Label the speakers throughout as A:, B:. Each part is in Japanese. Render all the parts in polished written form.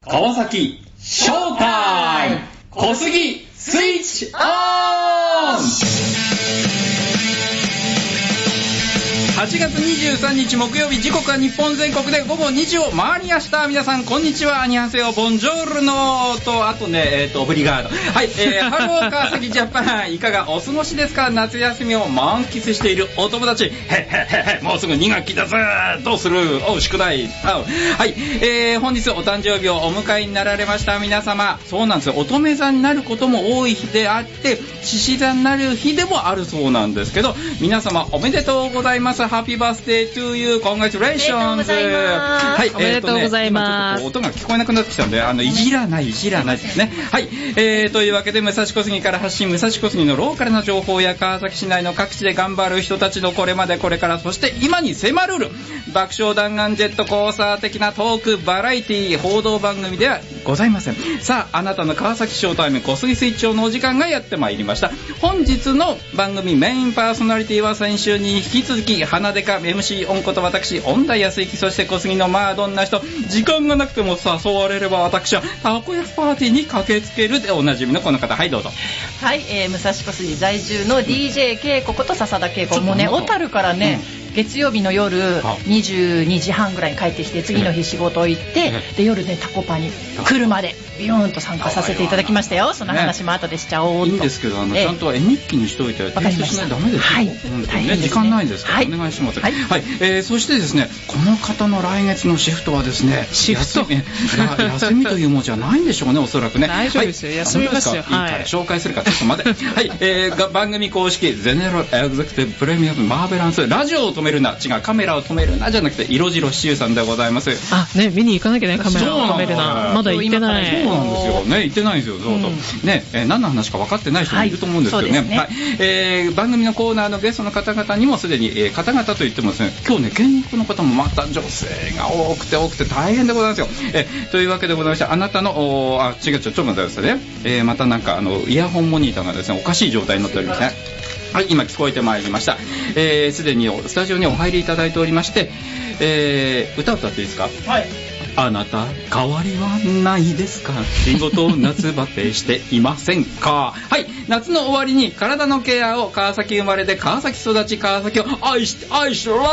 A: 川崎ショータイム小杉スイッチオン。8月23日木曜日、時刻は日本全国で午後2時を回りました。皆さんこんにちは、アニハセヨ、ボンジョールノと、あとねオブリガード。はい、ハロー川崎ジャパン、いかがお過ごしですか？夏休みを満喫しているお友達、へっへっへ、もうすぐ2学期だぜ、どうする？おう、宿題。はい、本日お誕生日をお迎えになられました皆様。そうなんですよ、乙女座になることも多い日であって、獅子座になる日でもあるそうなんですけど、皆様おめでとうございます。ハッピーバースデートゥーユー、コングラチュレーションズ。はい、
B: おめでとうございます。
A: 今ちょっと音が聞こえなくなってきたんで、いじらないですね。はい、というわけで、武蔵小杉から発信、武蔵小杉のローカルな情報や川崎市内の各地で頑張る人たちのこれまでこれから、そして今に迫る爆笑弾丸ジェットコースター的なトークバラエティ報道番組ではございません。さあ、あなたの川崎ショータイム小杉スイッチオンのお時間がやってまいりました。本日の番組メインパーソナリティは先週に引き続き花でか MC オンこと私恩田康之、そして小杉のまあどんな人、時間がなくても誘われれば私はたこ焼きパーティーに駆けつけるでおなじみのこの方。はい、どうぞ。
B: はい、武蔵小杉在住の DJ 恵子こと笹田恵子。もうね、小樽からね、月曜日の夜22時半ぐらいに帰ってきて、次の日仕事行って、で夜ねタコパに車でビヨーンと参加させていただきましたよ。その話も後でしちゃおうと。
A: いいんですけど、ちゃんと絵日記にしといて提出しないとダメですよ。
B: はい、
A: 大変ですね、時間ないですから、はい、お願いします。はい、はい、そしてですね、この方の来月のシフトはですね、
B: シフト
A: 休みというものじゃないんでしょうね、おそらくね。
B: 大丈夫ですよ、休みますよ。
A: いいから紹介するかちょっと待って。はい、番組公式ゼネラルエグゼクティブプレミアムマーベランス、ラジオを止めるな、違う、カメラを止めるなじゃなくて色白シチューさんでございます。
B: あ、ね、見に行かなきゃね、カメラを止めるな。まだ行ってない。
A: そうなんですよね、行ってないんですよ。そうね、何の話か分かってない人もいると思うんですけどね。はい、番組のコーナーのゲストの方々にもすでに、方々といってもですね、今日ね、見学の方もまた女性が多くて大変でございますよ。というわけでございまして、あなたの違うちょっと待ってくださいね。またなんかイヤホンモニターがですね、おかしい状態になっておりますね。はい、今聞こえてまいりました。すでにスタジオにお入りいただいておりまして、歌っていいですか？はい。あなた変わりはないですか？仕事夏バテしていませんか？はい、夏の終わりに体のケアを、川崎生まれで川崎育ち、川崎を愛してラ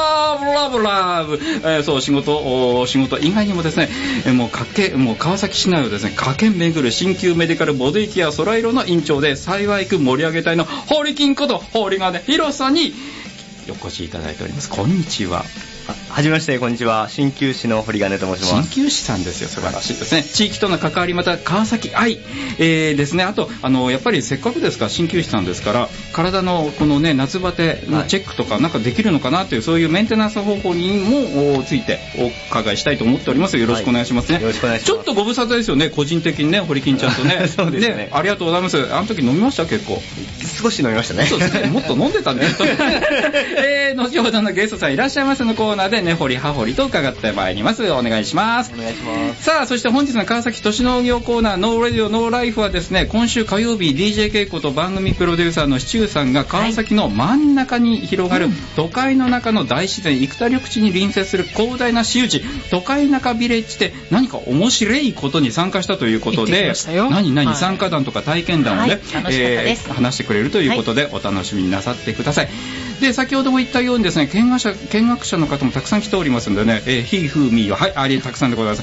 A: ブ、そう、仕事以外にもですね、もう川崎市内をですね駆け巡る鍼灸メディカルボディケア空色の院長で、幸いく盛り上げ隊のホリキンこと堀金弘さんにお越しいただいております。こんにちは。
C: はじめまして、こんにちは。鍼灸師の堀金と申します。
A: 鍼灸師さんですよ、素晴らしいですね。地域との関わり、また川崎愛、ですね。あとやっぱりせっかくですから鍼灸師さんですから、体のこのね夏バテのチェックとかなんかできるのかなという、そういうメンテナンス方法にもついてお伺いしたいと思っております。よろしくお願いしますね。はい、
C: よろしくお願いします。
A: ちょっとご無沙汰ですよね、個人的にね、堀金ちゃんとね。
C: そうですね。
A: ありがとうございます。あの時飲みました？結構
C: 少し飲みましたね。
A: そうですね、もっと飲んでたね。後ほどのゲストさんいらっしゃいますのコーナーでね、堀は堀と伺ってまいります。お願いします。
C: お願いします。
A: さあ、そして本日の川崎都市農業コーナー、ノーラディオノーライフはですね、今週火曜日 DJ 恵子と番組プロデューサーのシチューさんが川崎の真ん中に広がる都会の中の大自然、生田緑地に隣接する広大な私有地、都会中ビレッジで何か面白いことに参加したということで、何、参加談とか体験談をね、話してくれるということで、お楽しみになさってください。で、先ほども言ったようにですね、見学者の方もたくさん来ておりますのでね、ひふみよ、はい、ありたくさんでございます。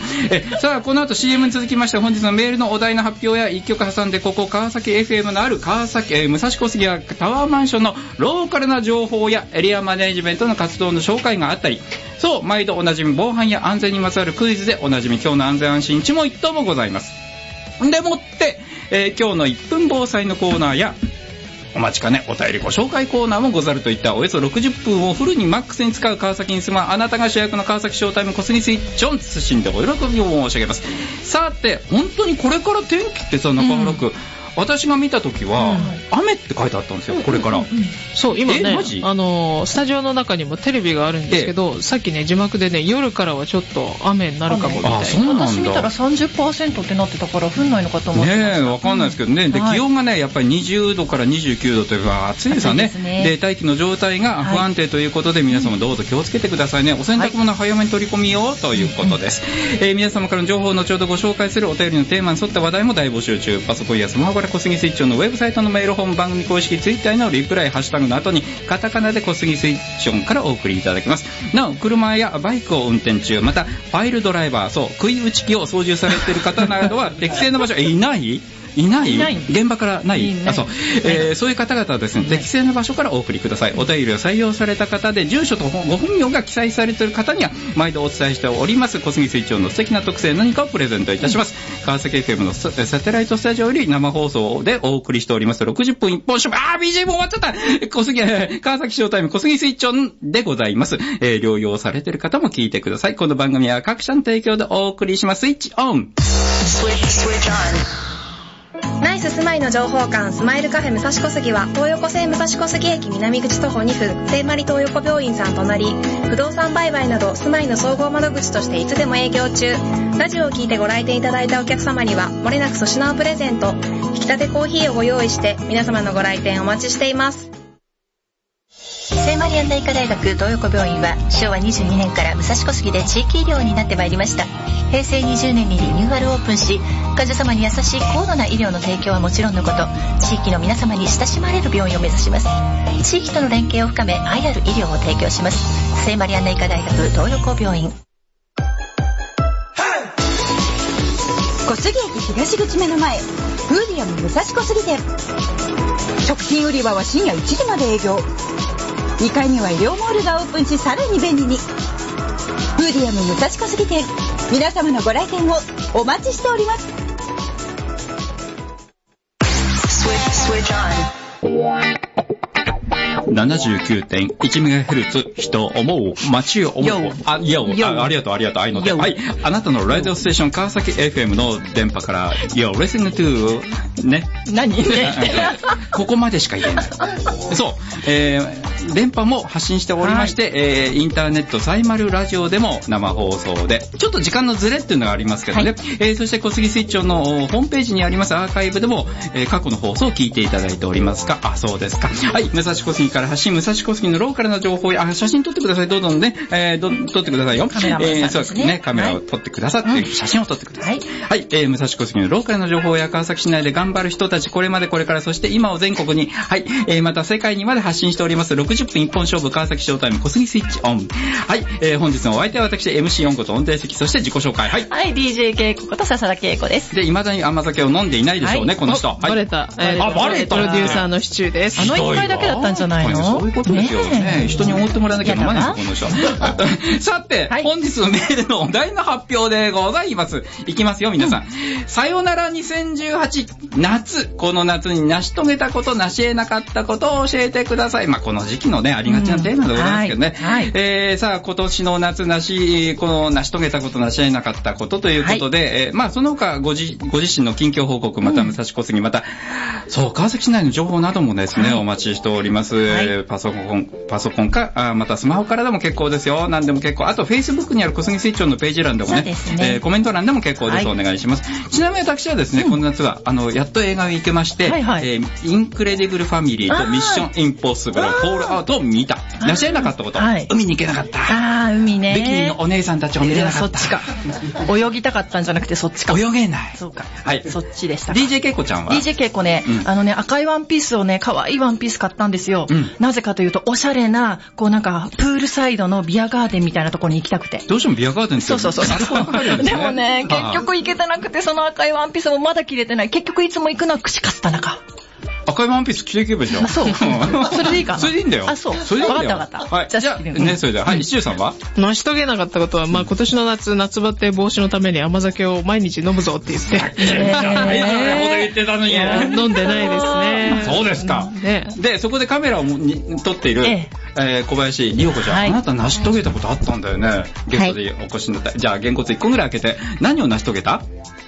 A: さあ、この後 CM に続きまして、本日のメールのお題の発表や一曲挟んで、ここ川崎 FM のある川崎、武蔵小杉やタワーマンションのローカルな情報やエリアマネジメントの活動の紹介があったり、そう、毎度おなじみ防犯や安全にまつわるクイズでおなじみ今日の安全安心一問一答もございます。でもって、今日の1分防災のコーナーやお待ちかねお便りご紹介コーナーもござるといった、およそ60分をフルにマックスに使う川崎に住むあなたが主役の川崎ショータイム小杉スイッチオン、謹んでお喜びを申し上げます。さて、本当にこれから天気ってさ、中原区、 私が見た時は、雨って書いてあったんですよ、これから。
D: そう今ね
A: マジ
D: スタジオの中にもテレビがあるんですけど、さっきね字幕でね夜からはちょっと雨になるかもみたいな。
A: あ、そうなんだ。
B: 私見たら 30% ってなってたから降んないのかと思ってました。
A: ねえ、わかんないですけどね。で、気温がねやっぱり20度から29度というか暑いですよね。で、大気の状態が不安定ということで、皆様どうぞ気をつけてくださいね。お洗濯物早めに取り込みようということです。皆様からの情報を後ほどご紹介するお便りのテーマに沿った話題も大募集中。パソコンやスマホから小杉スイッチョンのウェブサイトのメールホーム、番組公式ツイッターへのリプライ、ハッシュタグの後にカタカナで小杉スイッチョンからお送りいただけます。なお、車やバイクを運転中、またファイルドライバー、そう食い打ち機を操縦されている方などは適正な場所いない現場からないそういう方々はですね、適正な場所からお送りください。お便りを採用された方で住所とご本名が記載されている方には毎度お伝えしております小杉スイッチョンの素敵な特製何かをプレゼントいたします。川崎 FM のサテライトスタジオより生放送でお送りしております60分一本勝負、BGM 終わっちゃった、川崎ショータイム小杉スイッチョンでございます。療養されている方も聞いてください。この番組は各社の提供でお送りします。スイッチオン。
E: ナイススマイの情報館スマイルカフェ武蔵小杉は東横線武蔵小杉駅南口徒歩2分聖マリ東横病院さん隣、不動産売買などスマイの総合窓口としていつでも営業中。ラジオを聞いてご来店いただいたお客様にはもれなく粗品をプレゼント、引き立てコーヒーをご用意して皆様のご来店お待ちしています。
F: 聖マリアンナ医科大学東横病院は昭和22年から武蔵小杉で地域医療になってまいりました。平成20年にリニューアルオープンし、患者様に優しい高度な医療の提供はもちろんのこと、地域の皆様に親しまれる病院を目指します。地域との連携を深め愛ある医療を提供します。聖マリアンナ医科大学東横病院。
G: 小杉駅東口目の前、フーディアム武蔵小杉店。食品売り場は深夜1時まで営業。2階には医療モールがオープンし、さらに便利に。フーディアム武蔵小杉店、皆様のご来店をお待ちしております。
A: 79.1MHz 人を思う街を思う。ありがとう愛の手。はい、あなたのラジオステーション川崎 FM の電波から You're listening to ね。
B: 何
A: ここまでしか言えない。そう、電波も発信しておりまして、インターネットサイマルラジオでも生放送でちょっと時間のズレっていうのがありますけどね、そして小杉スイッチョンのホームページにありますアーカイブでも、過去の放送を聞いていただいておりますが、そうですか。はい、武蔵小杉から発信、武蔵小杉のローカルな情報や写真撮ってください。どうぞね、撮ってくださいよ。
B: カメラマンさんですね。
A: そうですね、カメラを撮ってくださって、写真を撮ってください。はい、武蔵小杉のローカルな情報や川崎市内で頑張る人たち、これまでこれから、そして今を全国に、また世界にまで発信しております60分一本勝負川崎ショータイム小杉スイッチオン。はい、本日のお相手は私 MC4 こと音程席、そして自己紹介。はい、
B: DJ 恵子こと笹田恵子です。
A: で、未だに甘酒を飲んでいないでしょうね、この人。
D: バレた。
A: バレた。
D: プロデューサーのシチューです。
B: 1回だけだったんじゃないの？
A: そういうことですよね。人に思ってもらわなきゃ飲まないですよ、この人。さて、本日のメールのお題の発表でございます。いきますよ、皆さん。さよなら2018夏。この夏に成し遂げたこと、成し得なかったことを教えてください。この時期のね、ありがちなテーマでございますけどね。さあ、今年の夏この成し遂げたこと、成し得なかったことということで、その他ご自身の近況報告、また武蔵小杉、また、そう、川崎市内の情報などもですね、お待ちしております。パソコンか、またスマホからでも結構ですよ。何でも結構。あと、Facebook にある小杉スイッチョンのページ欄でもね、コメント欄でも結構です。お願いします。ちなみに私はですね、この夏は、やっと映画に行けまして、インクレディブルファミリーとミッションインポッシブル、フォールアウトを見た。成し得なかったこと。海に行けなかった。
B: 海ね。
A: ビキニのお姉さんたちを見れなかった。
B: そっちか。泳ぎたかったんじゃなくてそっちか。
A: 泳げない。
B: そうか。
A: はい。
B: そっちでした。
A: DJ 恵子ちゃんは
B: DJ 恵子ね、赤いワンピースをね、可愛いワンピース買ったんですよ。なぜかというと、おしゃれな、なんか、プールサイドのビアガーデンみたいなところに行きたくて。
A: どうしてもビアガーデンって
B: そう。でもね、結局行けてなくて、その赤いワンピースもまだ着れてない。結局いつも行くのは串カツ田中。
A: 赤いワンピース着ていけばいいじゃん。
B: そう。それでいいかな。
A: それでいいんだよ。
B: そう。
A: それでいいんだよ。
B: わかった。
A: はい。じゃあ、ね、それでは。はい、一周さんは
D: 成し遂げなかったことは、今年の夏バテ防止のために甘酒を毎日飲むぞって言って。
A: そんなこと言ってたのに。
D: 飲んでないですね。
A: そうですか。で、そこでカメラを撮っている、小林里穂子ちゃん、あなた成し遂げたことあったんだよね。ゲストでお越しになった。じゃあ、げんこつ1個ぐらい開けて、何を成し遂げた？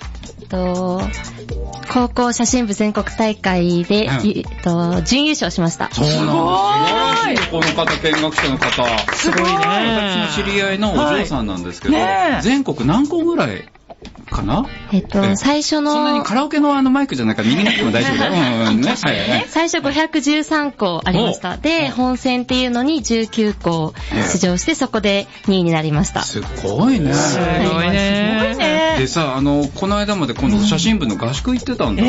H: 高校写真部全国大会で、準優勝しました。
A: そうなんです。素晴らしい。この方、見学者の方。
D: すごいね。
A: 私の知り合いのお嬢さんなんですけど、全国何校ぐらいかな？
H: 最初の。
A: そんなにカラオケのマイクじゃないから右なくても大丈夫だよ。ね。
H: 最初513校ありました。で、本戦っていうのに19校出場して、そこで2位になりました。
A: すごいね。
D: すごいね。
A: でさ、この間まで今度写真部の合宿行ってたんだって。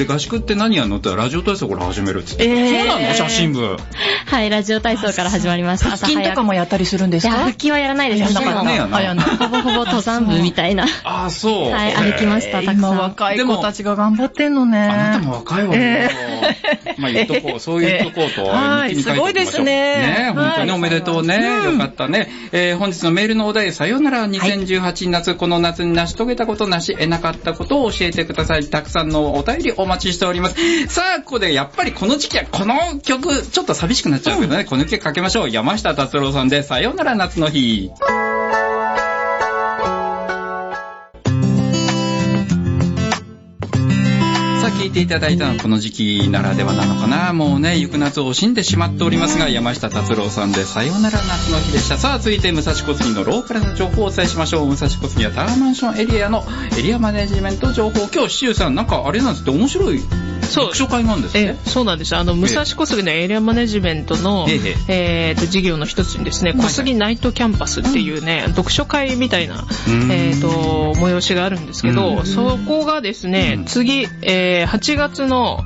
A: で、合宿って何やんのって言ったらラジオ体操から始めるって言って。そうなの？写真部。
H: はい、ラジオ体操から始まりました。
B: 腹筋とかもやったりするんですか？
H: いや、腹筋はやらないです。
B: ほ
H: ぼほぼ登山部みたいな。
A: あ、そう。
H: はい、歩きました。
B: 今若い子たちが頑張ってんのね。
A: あなたも若いわね。まあ言っとこう、そう言っとこうと。
B: はい、すごいですね。
A: ね、本当におめでとうね。よかったね。本日のメールのお題、さよなら2018夏、この夏に成し遂げたこと、成し得なかったことを教えてください。たくさんのお便りお待ちしております。さあ、ここでやっぱりこの時期はこの曲、ちょっと寂しくなっちゃうけどね、この曲かけましょう。山下達郎さんで、さよなら夏の日。聞いていただいたのはこの時期ならではなのかな。もうね、行く夏を惜しんでしまっておりますが、山下達郎さんでさよなら夏の日でした。さあ、続いて武蔵小杉のローカルな情報をお伝えしましょう。武蔵小杉はタワーマンションエリアのエリアマネジメント情報。今日、シュウさん、なんかあれなんですって面白い読書会なんですね。
D: そうなんです。武蔵小杉のエリアマネジメントの、事業の一つにですね、小杉ナイトキャンパスっていうね、読書会みたいな、催しがあるんですけど、そこがですね、次、8月の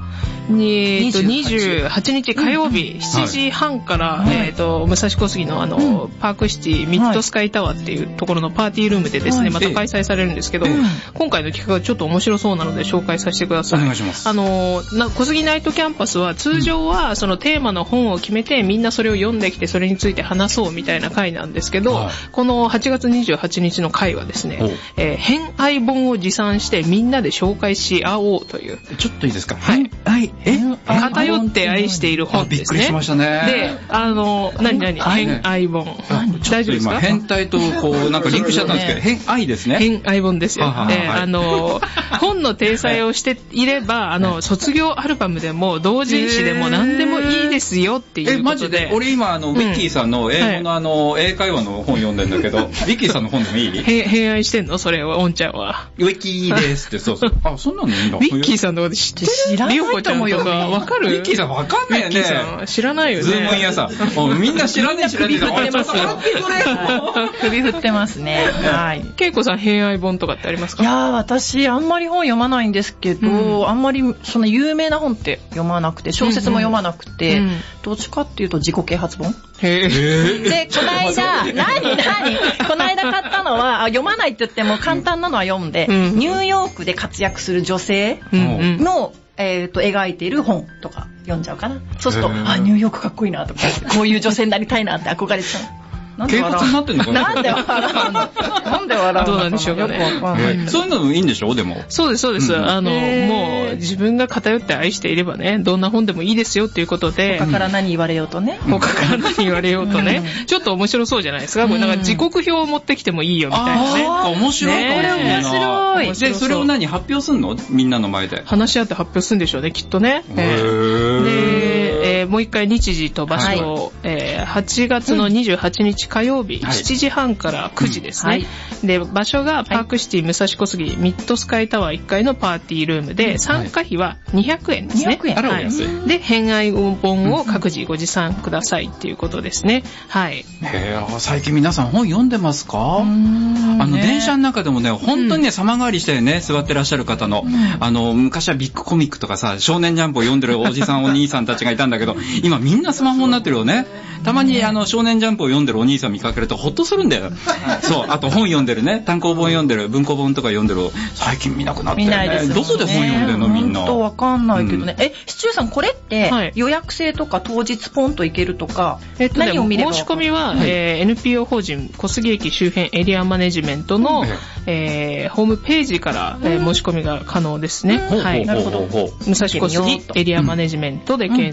D: 28日火曜日7時半から、武蔵小杉のパークシティミッドスカイタワーっていうところのパーティールームでですね、また開催されるんですけど、今回の企画がちょっと面白そうなので紹介させてください。
A: お願いします。
D: 小杉ナイトキャンパスは通常はそのテーマの本を決めてみんなそれを読んできてそれについて話そうみたいな回なんですけど、この8月28日の回はですね、偏愛本を持参してみんなで紹介し合おうという。
A: ちょっといいですか？
D: はい。偏って愛している本ですね。
A: びっくりしましたね。
D: で、偏愛本。大丈夫ですか？
A: 今、変態となんかリンクしちゃったんですけど、偏愛ですね。
D: 偏愛本ですよ。本の体裁をしていれば、卒業アルバムでも同人誌でも何でもいいですよっていうことで。
A: マジで？俺今、ウィッキーさんの英語の英会話の本読んでんだけど、ウィッキーさんの本でもいい？
D: 偏愛してんの？それは、おんちゃんは。
A: ウィッキーですって、そうそう。あ、そんなのいいんだ。
D: ウィッキーさんのこと知ってる？
B: 知らないと思うよ。
D: わかる？
A: ウィッキーさんわかんないよね。
D: ウィッキーさん知らないよね。
A: ズームイン屋さん。みんな知らない。
B: 首振ってますよ。首振ってますね。はい。
D: 恵子さん、偏愛本とかってありますか？
B: いやー、私あんまり本読まないんですけど、あんまりその有名な本って読まなくて、小説も読まなくて、どっちかっていうと自己啓発本。で、この間、この間買ったのは、読まないって言っても簡単なのは読んで、ニューヨークで活躍する女性の、描いている本とか読んじゃうかな。そうすると、ニューヨークかっこいいなとか、こういう女性になりたいなって憧れちゃう。
A: 啓発になってんのかな？
B: なんで笑うの？なんで笑うの？
D: どうなんでしょうかね。
A: そういうのもいいんでしょ？でも。
D: そうです、そうです。もう自分が偏って愛していればね、どんな本でもいいですよっていうことで。
B: 他から何言われようとね。
D: 他から何言われようとね。ちょっと面白そうじゃないですか。これなんか時刻表を持ってきてもいいよみたいなね。
A: 面白い。
B: これ面白い。
A: で、それを発表すんの？みんなの前で。
D: 話し合って発表するんでしょうね、きっとね。で、もう一回日時と場所を、8月の28日火曜日、7時半から9時ですね。で、場所がパークシティ武蔵小杉ミッドスカイタワー1階のパーティールームで、参加費は200円ですね。
B: 200
D: 円。で、偏愛本を各自ご持参くださいっていうことですね。はい。
A: 最近皆さん本読んでますか？電車の中でもね、本当にね、様変わりしてね、座ってらっしゃる方の、昔はビッグコミックとかさ、少年ジャンプを読んでるおじさんお兄さんたちがいたんだけど、今みんなスマホになってるよね。たまに少年ジャンプを読んでるお兄さん見かけるとホッとするんだよ。そう、あと本読んでるね、単行本読んでる、文庫本とか読んでる、最近見なくなってるね。
B: 見ないですよね。
A: どこで本読んでるのみんな。
B: 本当わかんないけどね。シチューさんこれって予約制とか当日ポンと行けるとか、何を見れば？
D: 申し込みは、NPO 法人小杉駅周辺エリアマネジメントの、ホームページから、申し込みが可能ですね。はい。
B: なるほど。
D: 武蔵小杉エリアマネジメントで検索する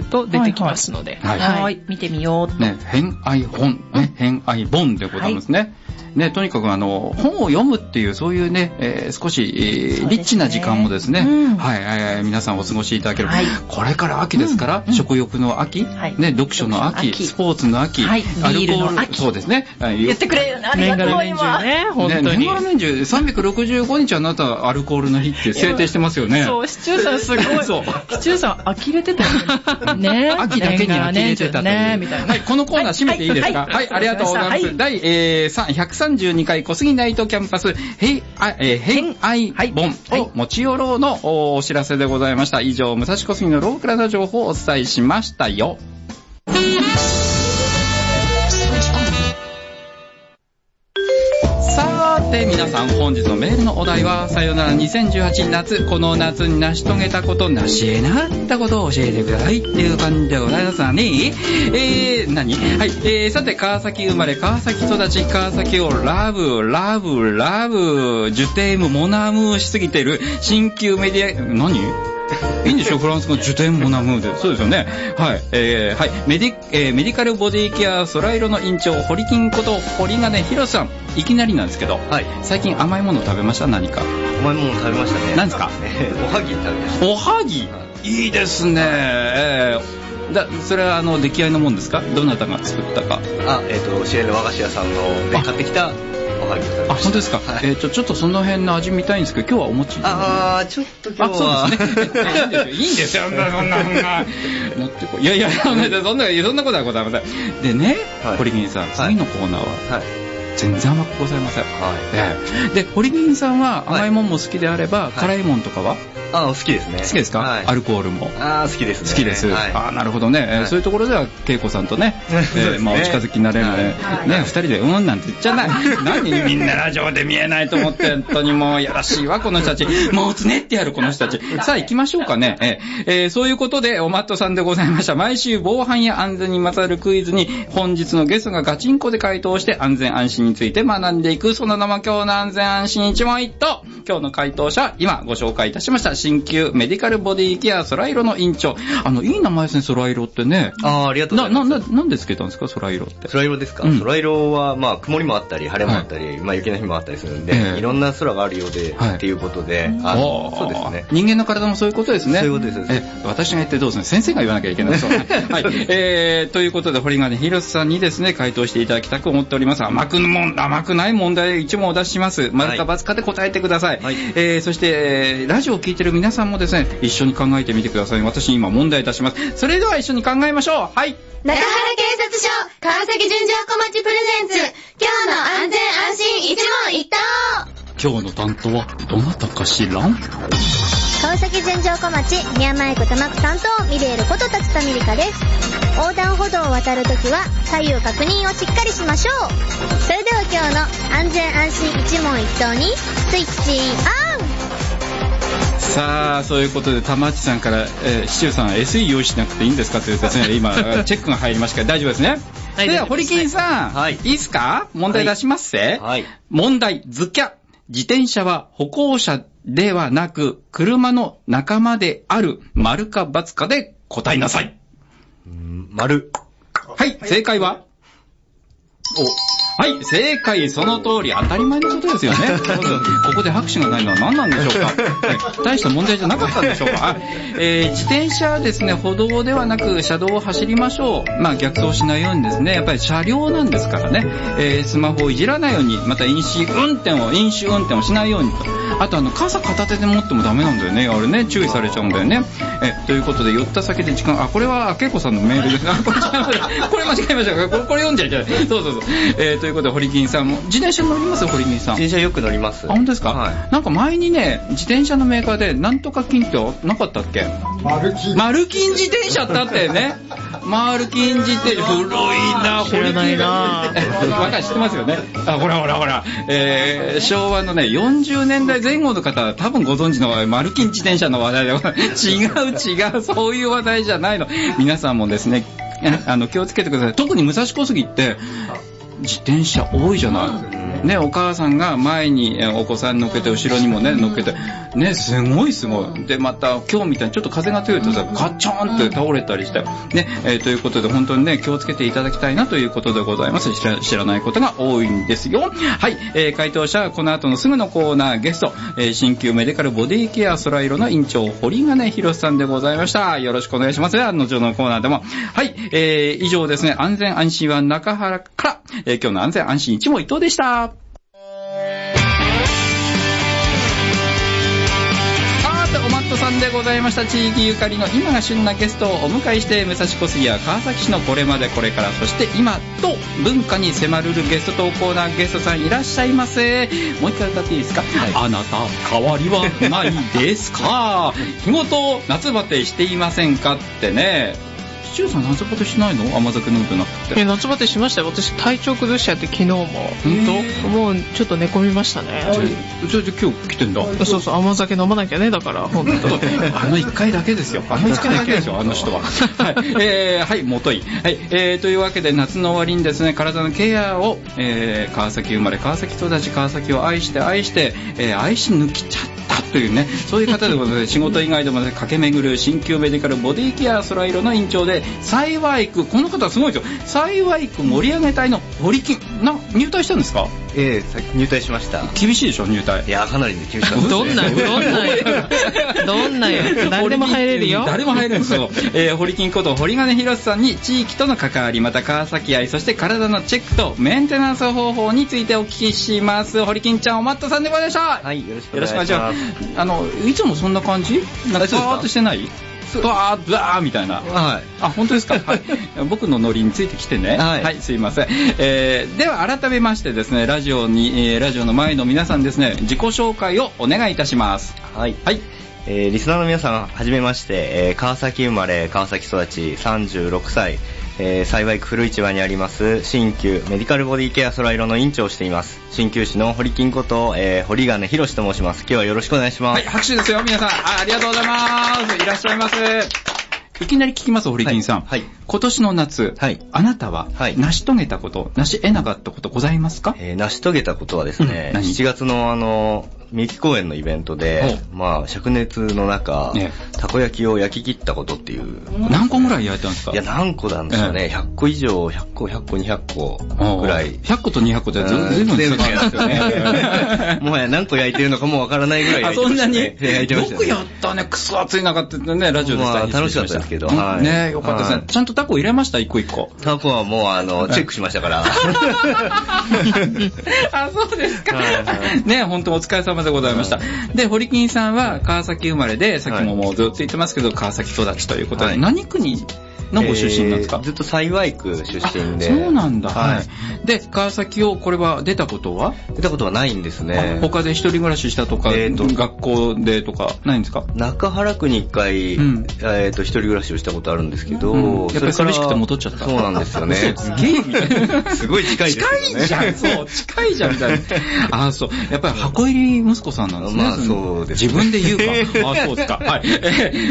D: と出てきますので。
B: はい。見てみよう。
A: ね、偏愛本、ね、偏愛本でございますね。ね、とにかく本を読むっていうそういうね、少し、リッチな時間もですね、はい、皆さんお過ごしいただければ、これから秋ですから、食欲の秋、ね、読書の秋、スポーツの秋、
B: アルコール、
A: そうですね。
B: 言ってくれるのありがとう今。
D: ね、本当に。
A: 年がら年中365日あなたアルコールの日って制定してますよね。
B: そう、シチューさんすごい。そう。シチューさん呆れてたよね。ね。
A: 秋だけに呆れてたという。
B: みたいな。
A: はい、このコーナー締めていいですか？はい、ありがとうございます。第132回小杉ナイトキャンパス偏愛本を持ち寄ろうのお知らせでございました。以上、武蔵小杉のローカルな情報をお伝えしましたよ。さて皆さん、本日のメールのお題はさよなら2018夏、この夏に成し遂げたこと、成し得なかったことを教えてくださいっていう感じでございますがね。はい、さて川崎生まれ川崎育ち、川崎をラブジュテームモナムーしすぎてる新旧メディア、何いいんでしょう、フランス語ジュテームモナムーで。そうですよね。はい。はい。メディカルボディケア空色の院長、堀金こと堀金博さん。いきなりなんですけど、はい、最近甘いもの食べました？何か
C: 甘いもの食べましたね。
A: 何ですか？
C: おはぎ食べました。
A: おはぎ、いいですね。それは出来合いのもんですか？どなたが作ったか。
C: 知り合いの和菓子屋さんので買ってきたおはぎを食べました。
A: あ、本当ですか？はい、ちょっとその辺の味見たいんですけど、今日はお持ち。
C: ちょっと今日は。
A: そうですね。いいんですよ。そんな。持ってこい。いや、そんなことはございません。でね、堀金さん、次のコーナーは、全然甘くございません。で、堀金さんは甘いもんも好きであれば、辛いもんとかは
C: 好きですね。
A: 好きですか？アルコールも。
C: 好きですね。
A: 好きです。なるほどね。そういうところでは恵子さんとね、お近づきになれるね、二人でなんて言っちゃない。何みんなラジオで見えないと思って、本当にもうやらしいわこの人たち。もうつねってやるこの人たち。さあ行きましょうかね。そういうことでおマットさんでございました。毎週防犯や安全にまつわるクイズに本日のゲストがガチンコで回答して安全安心について学んでいく、その名も今日の安全安心一問一答。今日の回答者、今ご紹介いたしました新旧メディカルボディケア空色の院長。いい名前ですね、空色ってね。
C: ありがとうございます。
A: なんでつけたんですか、空色って。
C: 空色ですか？空色は曇りもあったり晴れもあったり、雪の日もあったりするんで、いろんな空があるようでっていうことで、そうですね。
A: 人間の体もそういうことですね。
C: そういうことです。
A: 私が言ってどうですね、先生が言わなきゃいけないそう。はい。ということで堀金博さんにですね回答していただきたく思っております。甘くない問題1問を出します。丸か×かで答えてください。そしてラジオを聞いてる皆さんもですね一緒に考えてみてください。私今問題出します。それでは一緒に考えましょう。はい。
I: 中原警察署川崎純情小町プレゼンツ、今日の安全安心一問一答。
A: 今日の担当はどなたかしらん？
I: 川崎純情小町宮前区玉区担当ミレールこと辰田美里香です。横断歩道を渡るときは左右確認をしっかりしましょう。それでは今日の安全安心一問一答にスイッチオン。
A: さあ、そういうことで玉内さんから、シチューさん SE 用意しなくていいんですかというですね今チェックが入りましたから大丈夫ですね。では堀金さん、いいですか？問題出しますぜ。問題ズキャ。自転車は歩行者ではなく車の仲間である。丸か×かで答えなさい。
C: 丸。
A: はい、正解ははい、正解、その通り、当たり前のことですよね。ここで拍手がないのは何なんでしょうか。大した問題じゃなかったんでしょうか。自転車はですね、歩道ではなく車道を走りましょう。逆走しないようにですね、やっぱり車両なんですからね、スマホをいじらないように、また飲酒運転をしないようにと。あと傘片手で持ってもダメなんだよね。あれね、注意されちゃうんだよね。ということで、寄った先で時間、これは恵子さんのメールです。これ間違えました。これ読んじゃいけない。そう。ということで堀金さんも自転車乗ります？堀金さん
C: 自転車よく乗ります。
A: 本当ですか？なんか前にね自転車のメーカーでなんとか金ってなかったっけ？丸金自転車ってあったよね。丸金自転車古いな。
D: 知らないな。
A: 若い知ってますよね。ほら、昭和のね40年代前後の方は多分ご存知の丸金自転車の話題で違うそういう話題じゃないの。皆さんもですね気をつけてください。特に武蔵小杉って自転車多いじゃないね。お母さんが前にお子さん乗っけて後ろにもね乗っけてね、すごいすごい。で、また今日みたいにちょっと風が強いとさ、ガッチョーンって倒れたりして、ね、ということで本当にね、気をつけていただきたいなということでございます。知らないことが多いんですよ。はい、回答者はこの後のすぐのコーナーゲスト、鍼灸メディカルボディケア空色の院長、堀金博さんでございました。よろしくお願いします。後ほどのコーナーでも。はい、以上ですね、安全安心は中原から、今日の安全安心一問一答でした。おマットさんでございました。地域ゆかりの今が旬なゲストをお迎えして、武蔵小杉や川崎市のこれまでこれから、そして今と文化に迫るゲスト投稿なゲストさんいらっしゃいませ。もう一回歌っていいですか、はい、あなた変わりはないですか日ごと夏バテしていませんかってね。シチューさん夏バテしないの？甘酒飲んでなくて。
D: 夏バテしましたよ。私体調崩しちゃって昨日も。もうちょっと寝込みましたね。
A: じゃあ今日来てんだ。
D: そうそう、甘酒飲まなきゃね、だから本当
A: 1回だけですよ。1回だけですよ、あの人は。はい、はい、もとい。はい、というわけで夏の終わりにですね、体のケアを、川崎生まれ、川崎育ち、川崎を愛して、愛し抜きちゃったというね、そういう方でございます。仕事以外でもね、駆け巡る鍼灸メディカルボディケア空色の院長で、幸い区、この方はすごいですよ。幸い区盛り上げ隊の堀金、入隊したんですか？
C: 入隊しました。
A: 厳しいでしょ、入隊。
C: いや、かなり厳しかった。
D: どんなよ。誰でも入れるよ。
A: 誰も入れるんですよ。堀金こと堀金博さんに地域との関わり、また川崎愛、そして体のチェックとメンテナンス方法についてお聞きします。堀金ちゃん、おマットさんでございました。
C: はい、よろしくお願いします。
A: いつもそんな感じ？なんかパーッとしてない？バーみたいな。
C: はい。
A: あ、本当ですか？はい。僕のノリについてきてね。はい、すいません。では改めましてですね、ラジオの前の皆さんですね、自己紹介をお願いいたします。
C: はい。はい。リスナーの皆さん、はじめまして、川崎生まれ、川崎育ち、36歳、幸い区古市場にあります鍼灸メディカルボディケア空色の院長をしています。鍼灸師の堀金こと、堀金博と申します。今日はよろしくお願いします。
A: はい、拍手ですよ皆さん。ありがとうございます。いらっしゃいませ。いきなり聞きます、堀金さん。はい。今年の夏、はい、あなたは、はい、成し遂げたこと、成し得なかったことございますか？
C: 成し遂げたことはですね、7月の三木公園のイベントで、まあ、灼熱の中、たこ焼きを焼き切ったことっていう。
A: 何個ぐらい焼いたんですか？
C: いや、何個なんですかね。100個以上、100個、200個ぐらい。
A: 100個と200個って随分違いますよね。
C: もはや何個焼いてるのかもわからないぐらい焼いてましたね。
A: そんなに焼いてましたね。よくやったね。くそ暑い中ってね、ラジオで
C: 伝えて楽しかったですけど。
A: ね、よかったですね。ちゃんとタコ入れました？一個一個。
C: タコはもうチェックしましたから。
A: あ、そうですか。ね、本当お疲れ様でございました。で、堀金さんは川崎生まれで、さっきももうずっと言ってますけど、川崎育ちということで、何区にのご出身なんですか？
C: ずっと幸区出身で。
A: そうなんだ。はい。で、川崎を、これは出たことは
C: ないんですね。
A: 他で一人暮らししたとか、学校でとか、ないんですか？
C: 中原区に一回、一人暮らしをしたことあるんですけど、
A: やっぱり寂しくて戻っちゃった。
C: そうなんですよね。
A: すげえみたいな。す
C: ごい近いですよね。
A: 近いじゃん。そう、近いじゃんみたいな。あ、そう。やっぱり箱入り息子さんなんですね。
C: まあそうです。
A: 自分で言うか。あ、そうですか。はい。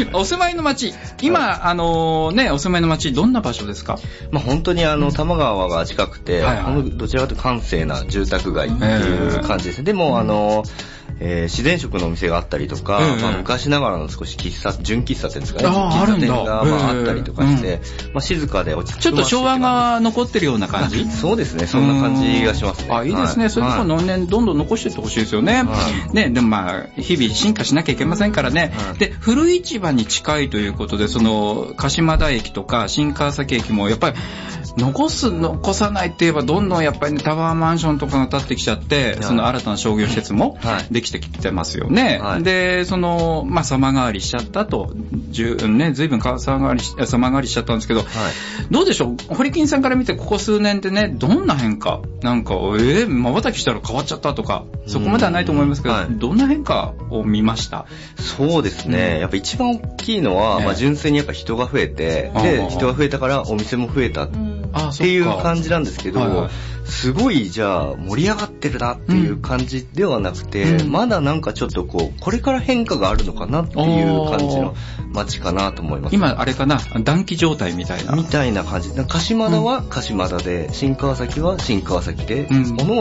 A: お住まいの町。今、お住まいの町、どんな場所ですか？
C: まあ本当に多摩川が近くて、どちらかというと閑静な住宅街っていう感じですね。でも自然食のお店があったりとか、昔ながらの少し純喫茶店ですかね。喫茶店があったりとかして、静かで落ち着く。
A: ちょっと昭和が残ってるような感じ？
C: そうですね、そんな感じがしますね。
A: あ、いいですね。それこそどんどん残していってほしいですよね。ね、でもまあ、日々進化しなきゃいけませんからね。で、古市場に近いということで、鹿島田駅とか新川崎駅もやっぱり、残さないって言えばどんどんやっぱりね、タワーマンションとかが建ってきちゃって、その新たな商業施設もできてきてますよね。で、まあ、様変わりしちゃったと、随分様変わりしちゃったんですけど、どうでしょう、堀金さんから見てここ数年でね、どんな変化、なんか、瞬きしたら変わっちゃったとか、そこまではないと思いますけど、どんな変化を見ました？
C: そうですね、やっぱ一番大きいのは、まあ、純粋にやっぱ人が増えて、で、人が増えたからお店も増えたっていう感じなんですけど、すごいじゃあ盛り上がってるなっていう感じではなくて、まだなんかちょっとこれから変化があるのかなっていう感じの街かなと思います。
A: 今あれかな、暖気状態みたいな。
C: みたいな感じ。鹿島田は鹿島田で、新川崎は新川崎で、各々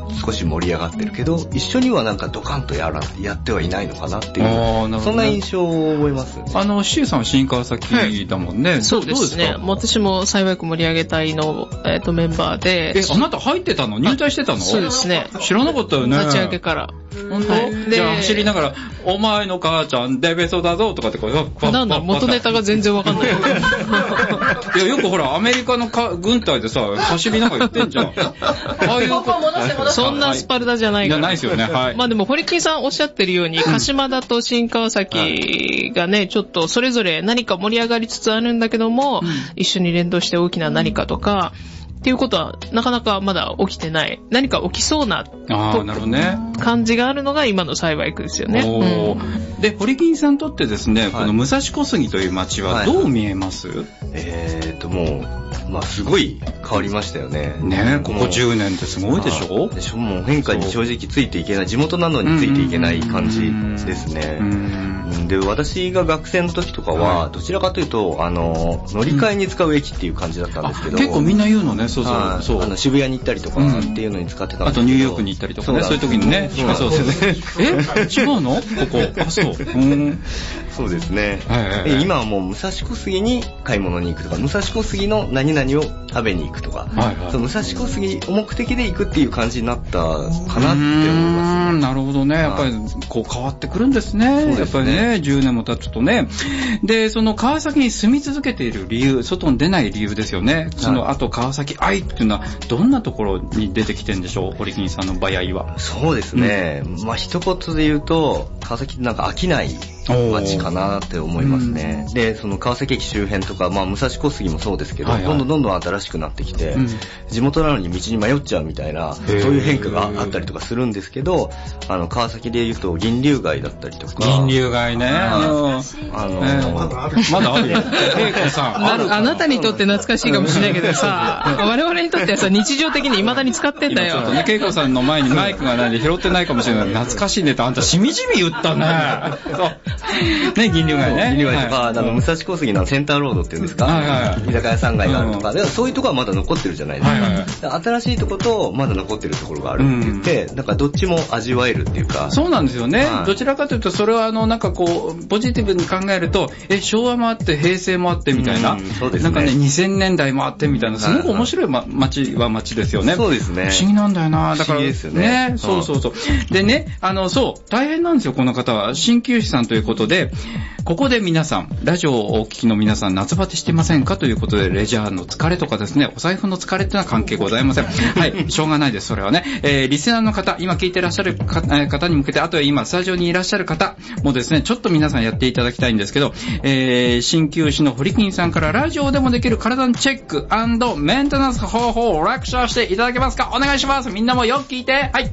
C: 少し盛り上がってるけど、一緒にはなんかドカンとやってはいないのかなっていう、そんな印象を覚えますね。
A: シエさんは新川崎だもんね。
D: そうですね。私も幸く盛り上げ隊の、メンバーで。
A: あなた入ってたの？入隊してたの？
D: そうですね。
A: 知らなかったよね。
D: 立ち上げから。
A: 本当？じゃあ走りながら、お前の母ちゃんデベソだぞとかってこう、
D: なんだ、元ネタが全然わかんない。
A: いや、よくほら、アメリカの軍隊でさ、走りながら言ってんじゃん。ああいう
D: そんなスパルタじゃないから。
A: ないですよね。はい。
D: まあでも、堀金さんおっしゃってるように、鹿島田と新川崎がね、ちょっとそれぞれ何か盛り上がりつつあるんだけども、一緒に連動して大きな何かとか、っていうことはなかなかまだ起きてない。何か起きそうな感じがあるのが今の幸い区ですよね。
A: で、堀金さんにとってですね、この武蔵小杉という町はどう見えます？
C: もう、まあすごい変わりましたよね。
A: ね、ここ10年ってすごいでしょ？
C: もう変化に正直ついていけない、地元なのについていけない感じですね。で、私が学生の時とかは、どちらかというと、乗り換えに使う駅っていう感じだったんですけど。
A: 結構みんな言うのね、そう。
C: 渋谷に行ったりとかっていうのに使ってたんですけど。
A: あとニューヨークに行ったりとかね、そういう時にね。そうですね。違うの？ここ。あ、そう。
C: そうですね。今はもう武蔵小杉に買い物に行くとか、武蔵小杉の何々を食べに行くとか、武蔵小杉を目的で行くっていう感じになったかなって思いますね。
A: なるほどね。やっぱりこう変わってくるんですね。やっぱりね、10年も経つとね。で、その川崎に住み続けている理由、外に出ない理由ですよね。あと川崎愛っていうのはどんなところに出てきてるんでしょう、堀金さんの場合は。
C: そうですね。まあ一言で言うと、川崎ってなんか飽きない街かなって思いますね。で、その川崎駅周辺とか、まあ武蔵小杉もそうですけど、どんどん新しくなってきて、地元なのに道に迷っちゃうみたいな、そういう変化があったりとかするんですけど、川崎で言うと銀龍街だったりとか。
A: 銀龍街ね。まだあるよ。恵子さん。
D: あなたにとって懐かしいかもしれないけどさ、我々にとってはさ、日常的に未だに使ってんだよ。
A: ちょっとね、恵子さんの前にマイクがないんで拾ってないかもしれない。懐かしいねって、あんたしみじみ言ったね。ね、銀龍街ね。
C: 銀龍街とか、武蔵小杉のセンターロードっていうんですか、居酒屋さん街があるとか、そういうところはまだ残ってるじゃないですか。新しいところとまだ残ってるところがあるって言って、なんかどっちも味わえるっていうか。
A: そうなんですよね。どちらかというと、それはなんかこう、ポジティブに考えると、昭和もあって、平成もあってみたいな。
C: そうですね。
A: なんかね、2000年代もあってみたいな、すごく面白い街は街ですよね。
C: そうですね。
A: 不思議なんだよな。だから、
C: 不思議ですよね。
A: そう。でね、大変なんですよ、この方は。鍼灸師さんということで、ここで皆さん、ラジオをお聞きの皆さん、夏バテしてませんかということで、レジャーの疲れとかですね、お財布の疲れっていうのは関係ございません。はい、しょうがないです、それはね。リスナーの方、今聞いてらっしゃる方に向けて、あとは今、スタジオにいらっしゃる方もですね、ちょっと皆さんやっていただきたいんですけど、鍼灸師の堀金さんからラジオでもできる体のチェック&メンテナンス方法をレクチャーしていただけますか？お願いします。みんなもよく聞いて。はい。
C: はい。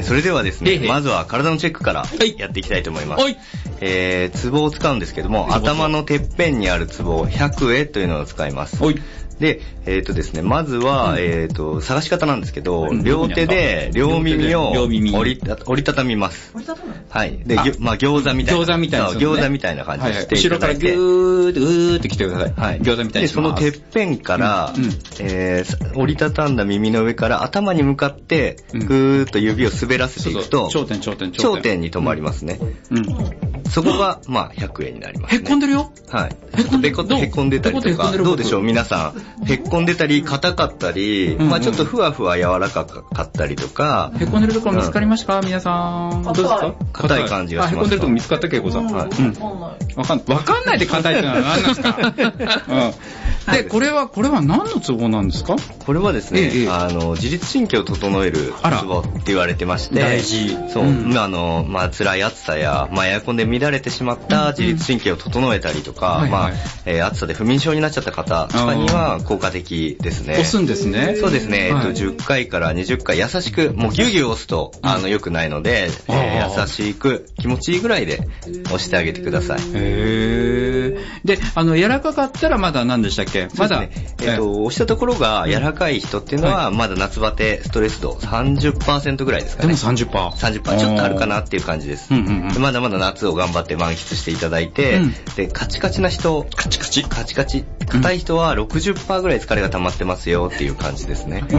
C: それではですね、まずは体のチェックからやっていきたいと思います。ツボを使うんですけども、頭のてっぺんにあるツボ、百会というのを使います。で、ですね、まずは、探し方なんですけど、両手で両耳を折りたたみます。はい。で、まあ餃子みたいな。餃子みたいな感じでしていただいて。
A: 後ろからぐーって来てください。はい。餃子みたいに
C: で、そのてっぺんから、折りたたんだ耳の上から頭に向かって、ぐーっと指を滑らせていくと、
A: 頂点
C: に止まりますね。そこが、まあ、100円になりますね。
A: へっこんでるよ。
C: はい。へっこんでたりとか、どうでしょう皆さん。へっこんでたり、硬かったり、まあちょっとふわふわ柔らかかったりとか。
A: へっこんでるところ見つかりましたか皆さん。どうですか？
C: 硬い感じがします。
A: へっこんでるところ見つかった恵子さん。わかんないで硬いってのは何なんですか？で、これは何のツボなんですか？
C: これはですね、自律神経を整えるツボって言われてまして。
A: 大事。
C: そう。まあ辛い暑さや、まあエアコンで乱れてしまった自律神経を整えたりとか、まあ、暑さで不眠症になっちゃった方とかには効果的ですね。
A: 押すんですね。
C: そうですね。10回から20回優しく、もうギュギュ押すと、良くないので、優しく、気持ちいいぐらいで押してあげてください。
A: で、柔らかかったらまだ何でしたっけ？まだ、
C: 押したところが柔らかい人っていうのは、まだ夏バテストレス度 30% ぐらいですかね。
A: でも 30%。
C: ちょっとあるかなっていう感じです。まだまだ夏を頑張って満喫していただいて、で、カチカチな人、硬い人は 60% ぐらい疲れが溜まってますよっていう感じですね。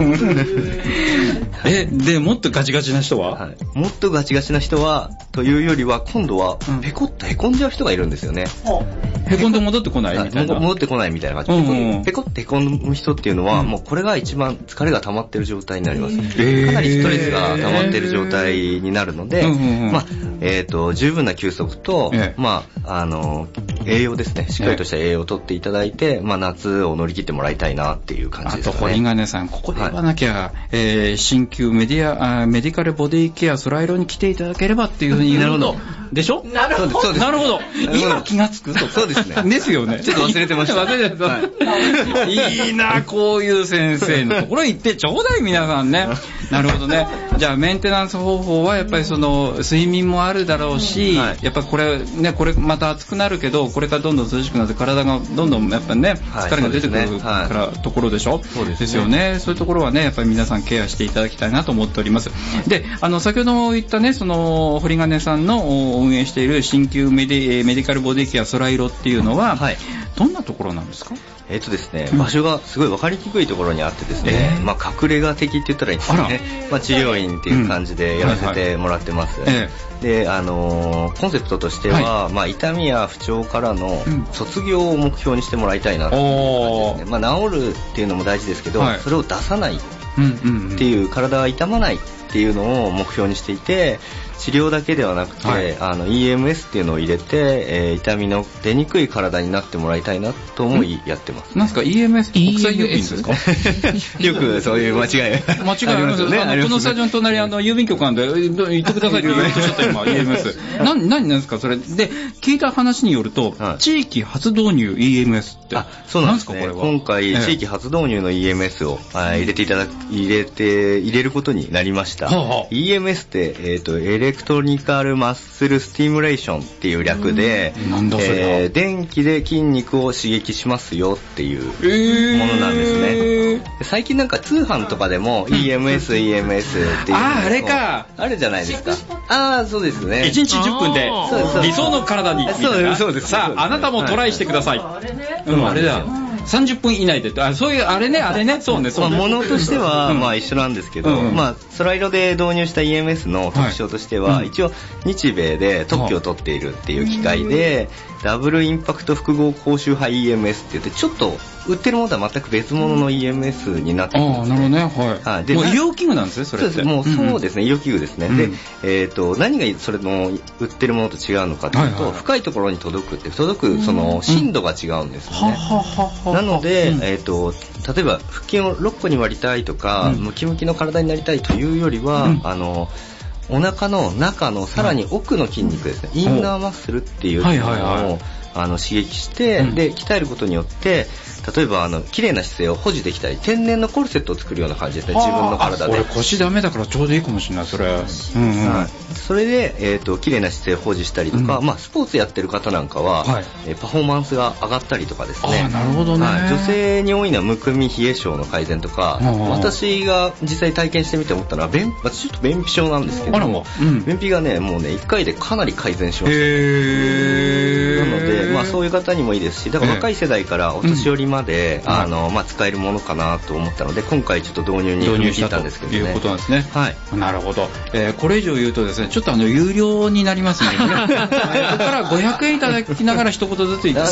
A: で、もっとガチガチな人は？
C: もっとガチガチな人は、というよりは、今度は、ペコッと凹んじゃう人がいるんですよね。
A: 凹んで戻ってこないみたいな。
C: 戻ってこないみたいな感じで、ペコッと凹む人っていうのは、もうこれが一番疲れが溜まってる状態になります。かなりストレスが溜まってる状態になるので、十分な休息と、栄養ですね。しっかりとした栄養をとっていただいて、夏を乗り切ってもらいたいなっていう感じですね。
A: あと、堀金さん、ここで言わなきゃ、鍼灸メディカルボディケアスライロに来ていただければっていうふうに言うと、でしょ？
B: なるほど。
A: なるほど。今気がつくと。
C: そうですね。
A: ですよね。
C: ちょっと忘れてました。
A: いいな、こういう先生のところ行ってちょうだい、皆さんね。なるほどね。じゃあ、メンテナンス方法はやっぱり睡眠もあるだろうし、やっぱこれまた暑くなるけど、これからどんどん涼しくなって体がどんどんやっぱりね、疲れが出てくるからところでしょ？そうですよね。そういうところはね、やっぱり皆さんケアしていただきたいなと思っております。で、先ほども言ったね、堀金さんの運営している鍼灸メディカルボディケアソライロっていうのは、どんなところなんですか？
C: ですね、場所がすごい分かりにくいところにあってですね、隠れ家的って言ったらいいんですね。治療院っていう感じでやらせてもらってます。で、コンセプトとしては、痛みや不調からの卒業を目標にしてもらいたいなっていう感じですね。治るっていうのも大事ですけど、それを出さないっていう、体が痛まないっていうのを目標にしていて、治療だけではなくて、EMS っていうのを入れて、痛みの出にくい体になってもらいたいなと思いやってます、ね。
A: なんですか EMS って国際郵便ですか？
C: よくそういう間違いありますよね。
A: このスタジオの隣郵便局なんで言ってくださいって言われてちょっと今 EMS 何なんですかそれで？聞いた話によると、地域初導入 EMS って
C: そうなんですか？これは今回、地域初導入の EMS を入れることになりました。EMS ってエレクトリカルマッスルスティミュレーションっていう略で、電気で筋肉を刺激しますよっていうものなんですね。最近なんか通販とかでも EMS っていう
A: あれか
C: あるじゃないですか。そうですね。
A: 1日10分で理想の体にみたいな。
C: そうです。
A: さあ、あなたもトライしてください。あれだ。30分以内でそういうあれねそうね。
C: ものとしては一緒なんですけど、ソライロで導入した EMS の特徴としては、一応日米で特許を取っているっていう機械で、ダブルインパクト複合高周波 EMS って言って、ちょっと売ってるものとは全く別物の EMS になってくるんですね。
A: なるほどね。でもう医療器具なんですね、それって。
C: もうそうですね、医療器具ですね。で、何がそれの売ってるものと違うのかというと、深いところに届くその深度が違うんですよね。なので、例えば腹筋を6個に割りたいとか、ムキムキの体になりたいというよりは、お腹の中のさらに奥の筋肉ですね、インナーマッスルっていうのを刺激して、で鍛えることによって、例えば綺麗な姿勢を保持できたり、天然のコルセットを作るような感じですね、自分の体で。
A: 俺腰ダメだからちょうどいいかもしれない、それ。
C: それで、綺麗な姿勢を保持したりとか、スポーツやってる方なんかは、パフォーマンスが上がったりとかですね。
A: なるほどね。
C: 女性に多いのはむくみ冷え性の改善とか、私が実際体験してみて思ったのは、私ちょっと便秘症なんですけども、便秘がね、もうね、1回でかなり改善しました。なので、そういう方にもいいですし、だから若い世代からお年寄りまで、使えるものかなと思ったので、今回ちょっと導入に踏み切ったんですけどね。
A: ということなんですね。なるほど。これ以上言うとですね、ちょっと有料になりますのでね。ここから500円いただきながら一言ずつ言って、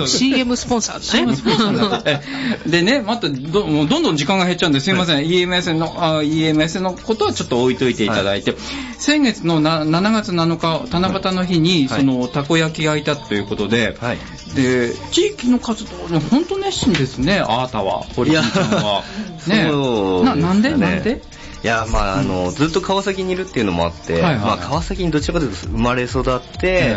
D: CM スポンサー
A: ね。でね、またどんどん時間が減っちゃうんですいません。EMS のことはちょっと置いといていただいて、先月の7月7日七夕の日にたこ焼きがいたということで、で地域の活動で本当熱心ですね、あなたは、堀ちゃんは。
C: ね、
A: なんで
C: いや、ずっと川崎にいるっていうのもあって、川崎にどちらかというと生まれ育って、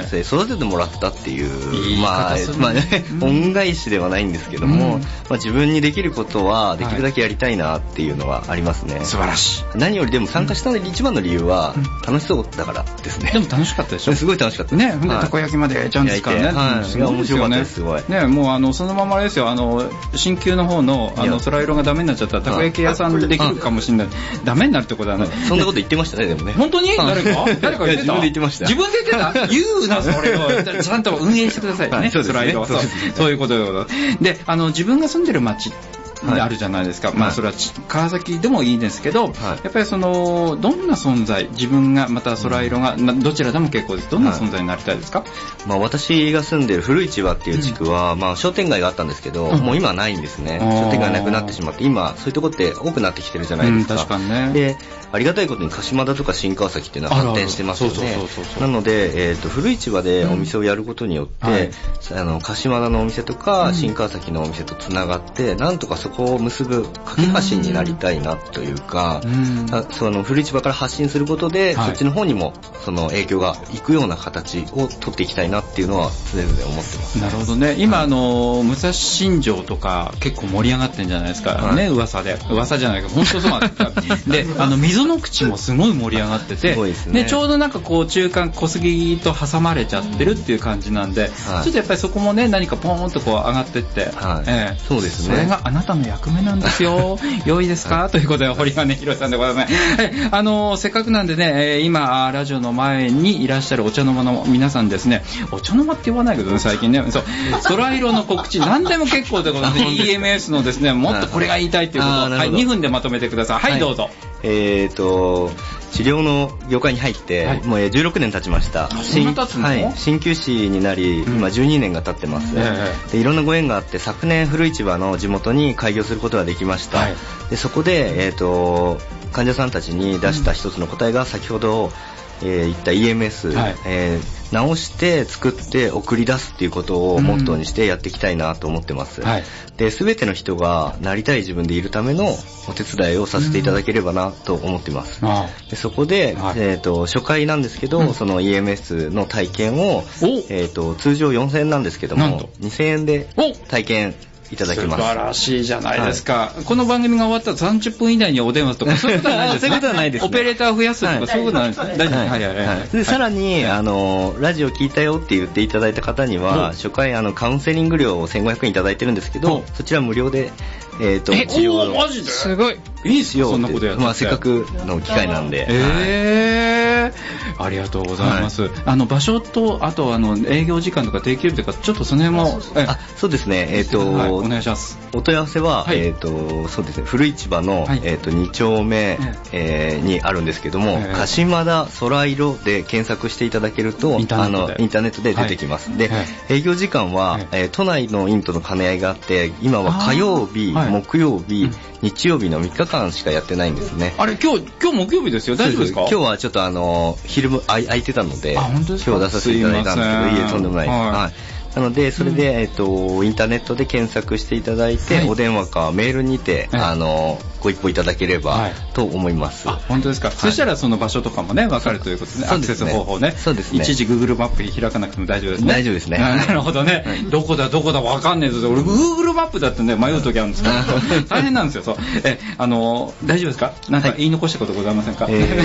C: 育ててもらったっていう、恩返しではないんですけども、自分にできることはできるだけやりたいなっていうのはありますね。
A: 素晴らしい。
C: 何よりでも参加した一番の理由は楽しそうだからですね。
A: でも楽しかったでしょ？
C: すごい楽しかった
A: ね。たこ焼きまで焼いちゃうんですからね。
C: すごい面白かったです。すごい。
A: ね、もうそのままですよ。新旧の方の空色がダメになっちゃったらたこ焼き屋さんできるかもしれない。ダメになるってことはない。
C: そんなこと言ってましたね、でもね。
A: 本当に？誰か言ってた？
C: 自分で言ってました。
A: 自分で言ってた？言うな、それを。ちゃんと運営してくださいね。空色は。そういうことで。自分が住んでる街あるじゃないですか。それは川崎でもいいんですけど、やっぱりどんな存在、自分がまた空色がどちらでも結構です。どんな存在になりたいですか？
C: 私が住んでる古市場っていう地区は、商店街があったんですけど、もう今はないんですね。商店街なくなってしまって、今そういうとこって多くなってきてるじゃないですか。
A: 確かにね。
C: で、ありがたいことに鹿島田とか新川崎っていうのは発展してますよね。なので、古市場でお店をやることによって、鹿島田のお店とか新川崎のお店とつながって、なんとかそこを結ぶ架け橋になりたいなというか、古市場から発信することで、そっちの方にもその影響がいくような形を取っていきたいなっていうのは常々思ってます。
A: なるほどね。今武蔵新城とか結構盛り上がってんじゃないですか、ね、噂じゃないか、本当そうなんですか。で溝の口もすごい盛り上がってて、でちょうどなんかこう中間小杉と挟まれちゃってるっていう感じなんで、ちょっとやっぱりそこもね何かポーンとこう上がってって、
C: そうですね。
A: それがあなたの役目なんですよ。良いですか、ということで堀金博さんでございますね。せっかくなんでね、今ラジオの前にいらっしゃるお茶の間の皆さんですね、お茶の間って言わないけどね最近ね、そう空色の告知何でも結構ということでEMS のですね、もっとこれが言いたいということを、2分でまとめてください。はい、どうぞ。
C: 治療の業界に入って、もう16年経ちました。鍼灸師になり、今12年が経ってます。でいろんなご縁があって、昨年古市場の地元に開業することができました。でそこで、患者さんたちに出した一つの答えが先ほど、言った EMS、直して作って送り出すっていうことをモットーにしてやっていきたいなと思ってます。で全ての人がなりたい自分でいるためのお手伝いをさせていただければなと思ってます。でそこで、初回なんですけど、その EMS の体験を、通常4000円なんですけども2000円で体験いただきます。
A: 素晴らしいじゃないですか。この番組が終わったら30分以内にお電話とかそういうことはないですね。
C: そういうことはないですね。
A: オペレーター増やすとかそういうことはないですね。大丈夫。
C: でさらにラジオ聞いたよって言っていただいた方には初回カウンセリング料を1500円いただいてるんですけど、そちら無料で治療を。
A: マジで？
D: すごい。
A: いいですよ。そんなことやって。
C: せっかくの機会なんで。
A: ありがとうございます。場所とあと営業時間とか定休日とかちょっとその辺も。
C: そうですね。
A: お願いします。
C: お問い合わせはそうですね。古市場の2丁目にあるんですけども、鹿島田空色で検索していただけるとインターネットで出てきます。で営業時間は都内の院との兼ね合いがあって、今は火曜日、木曜日、日曜日の3日間しかやってないんですね。
A: あれ今日木曜日ですよ。大丈夫ですか？
C: 今日はちょっと昼も空いてたので、今日出させていただいたんですけど、いえとんでもないです。なのでそれで、インターネットで検索していただいて、お電話かメールにて、ご一報いただければと思います。
A: 本当ですか？そしたらその場所とかもね分かるということで、アクセス方法ね。
C: そうですね。
A: いちいち Google マップ開かなくても大丈夫ですね。
C: 大丈夫ですね。
A: なるほどね。どこだ分かんねえぞ。俺 Google マップだってね迷う時あるんですけど大変なんですよ。そう大丈夫ですか？なんか言い残したことございませんか？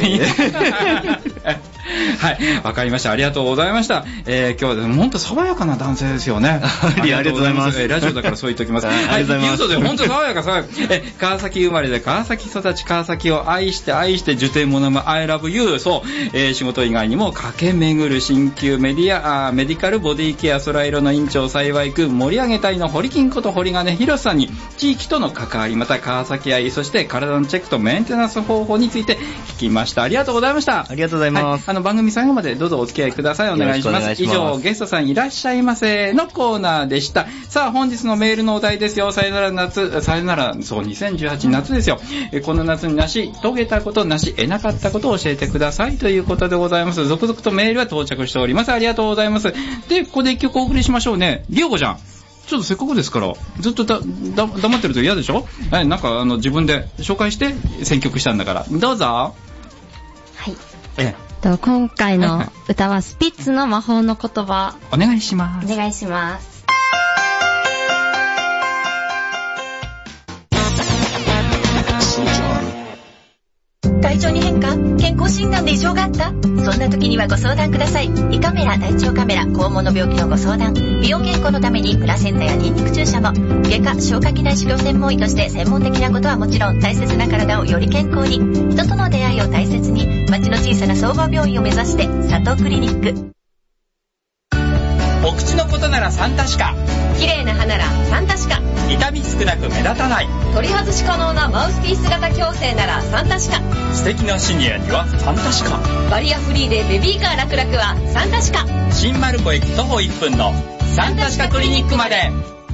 A: はい、わかりました。ありがとうございました。今日は本当爽やかな男性ですよね。
C: ありがとうございます。
A: ラジオだからそう言っておきます。
C: ありがとうございます。
A: 本当爽やか川崎生まれで川崎育ち、川崎を愛して受験ものも I love you。そう、仕事以外にも駆け巡る鍼灸メディカルボディケア空色の院長幸く盛り上げ隊の堀金こと堀金博さんに地域との関わり、また川崎愛、そして体のチェックとメンテナンス方法について聞きました。ありがとうございました。
C: ありがとうございます。
A: 番組最後までどうぞお付き合いください。お願いします。以上、ゲストさんいらっしゃいませのコーナーでした。さあ、本日のメールのお題ですよ。さよなら夏、さよなら、そう、2018夏ですよ。この夏に遂げたこと、得なかったことを教えてくださいということでございます。続々とメールは到着しております。ありがとうございます。で、ここで一曲お送りしましょうね。りょうこちゃん。 ちょっとせっかくですからずっと黙ってると嫌でしょ。なんか自分で紹介して選曲したんだからどうぞ。
H: はい。今回の歌はスピッツの魔法の言葉。
A: お願いします。
H: お願いします。
F: 体調に変化？健康診断で異常があった？そんな時にはご相談ください。胃カメラ、大腸カメラ、肛門の病気のご相談、美容健康のためにプラセンタやニンニク注射も、外科、消化器内治療専門医として専門的なことはもちろん、大切な体をより健康に、人との出会いを大切に、町の小さな総合病院を目指して、佐藤クリニック。
J: お口のことならサンタシカ、
K: 綺麗な歯ならサンタシカ、
J: 痛み少なく目立たない、
K: 取り外し可能なマウスピース型矯正ならサンタシカ、
J: 素敵なシニアにはサンタシカ、
K: バリアフリーでベビーカー楽々はサンタシカ、
J: 新丸子駅徒歩1分のサンタシカクリニックまで。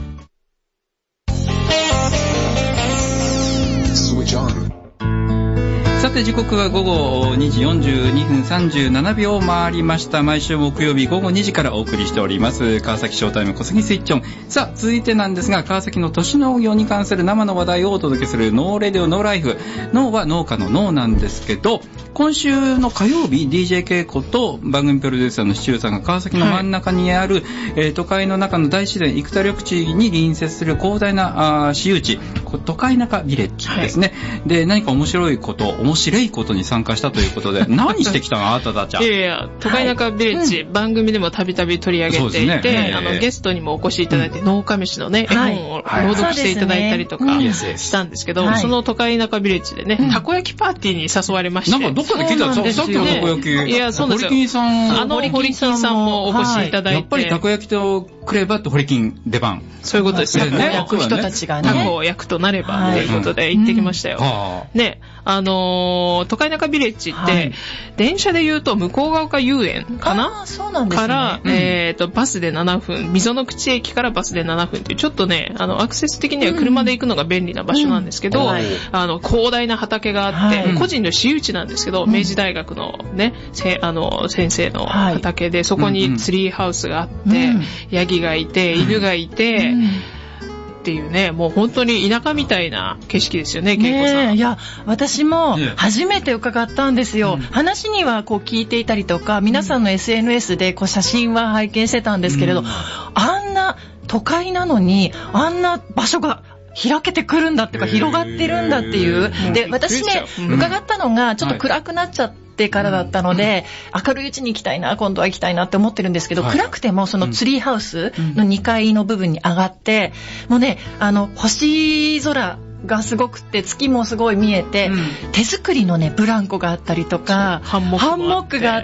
A: さて時刻は午後2時42分37秒を回りました。毎週木曜日午後2時からお送りしております川崎ショータイム小杉スイッチオン。さあ続いてなんですが、川崎の都市農業に関する生の話題をお届けするノーレディオノーライフ。ノーは農家のノーなんですけど、今週の火曜日 DJ ケイコと番組プロデューサーのシチューさんが川崎の真ん中にある、都会の中の大自然生田緑地に隣接する広大な私有地都会中ビレッジですね、で何か面白いことに参加したということで何してきたのあなたたちは。
D: いや都会中ビレッジ、番組でもたびたび取り上げていて、ゲストにもお越しいただいて、農家飯のね絵本を朗読していただいたりとかしたんですけど、その都会中ビレッジでね、たこ焼きパーティーに誘われまして、
A: なんかどっかで聞いたさっきのたこ焼き、
D: いやそうですよ、堀金さんもお越しいただいて、
A: やっぱりたこ焼きとくればって堀金出番、
D: そういうことですよね。
B: 焼く人たちがね、
D: タコを焼くとなればということで行ってきましたよ。ね、都会中ビレッジって、電車で言うと向ヶ丘遊園かな、
B: そうなんですね、
D: から、バスで7分、溝の口駅からバスで7分という、ちょっとねアクセス的には車で行くのが便利な場所なんですけど、広大な畑があって、個人の私有地なんですけど、明治大学のね先生の畑で、そこにツリーハウスがあって、ヤギがいて犬がいて、っていうね、もう本当に田舎みたいな景色ですよね、恵子さん。
B: いや私も初めて伺ったんですよ。話にはこう聞いていたりとか、皆さんの SNS でこう写真は拝見してたんですけれど、あんな都会なのにあんな場所が開けてくるんだっていうか、広がってるんだっていう。で私ね、伺ったのがちょっと暗くなっちゃってからだったので、明るいうちに行きたいな、今度は行きたいなって思ってるんですけど、暗くてもそのツリーハウスの2階の部分に上がって、もうね星空がすごくて、月もすごい見えて、手作りのねブランコがあったりとか、ハンモックがあって、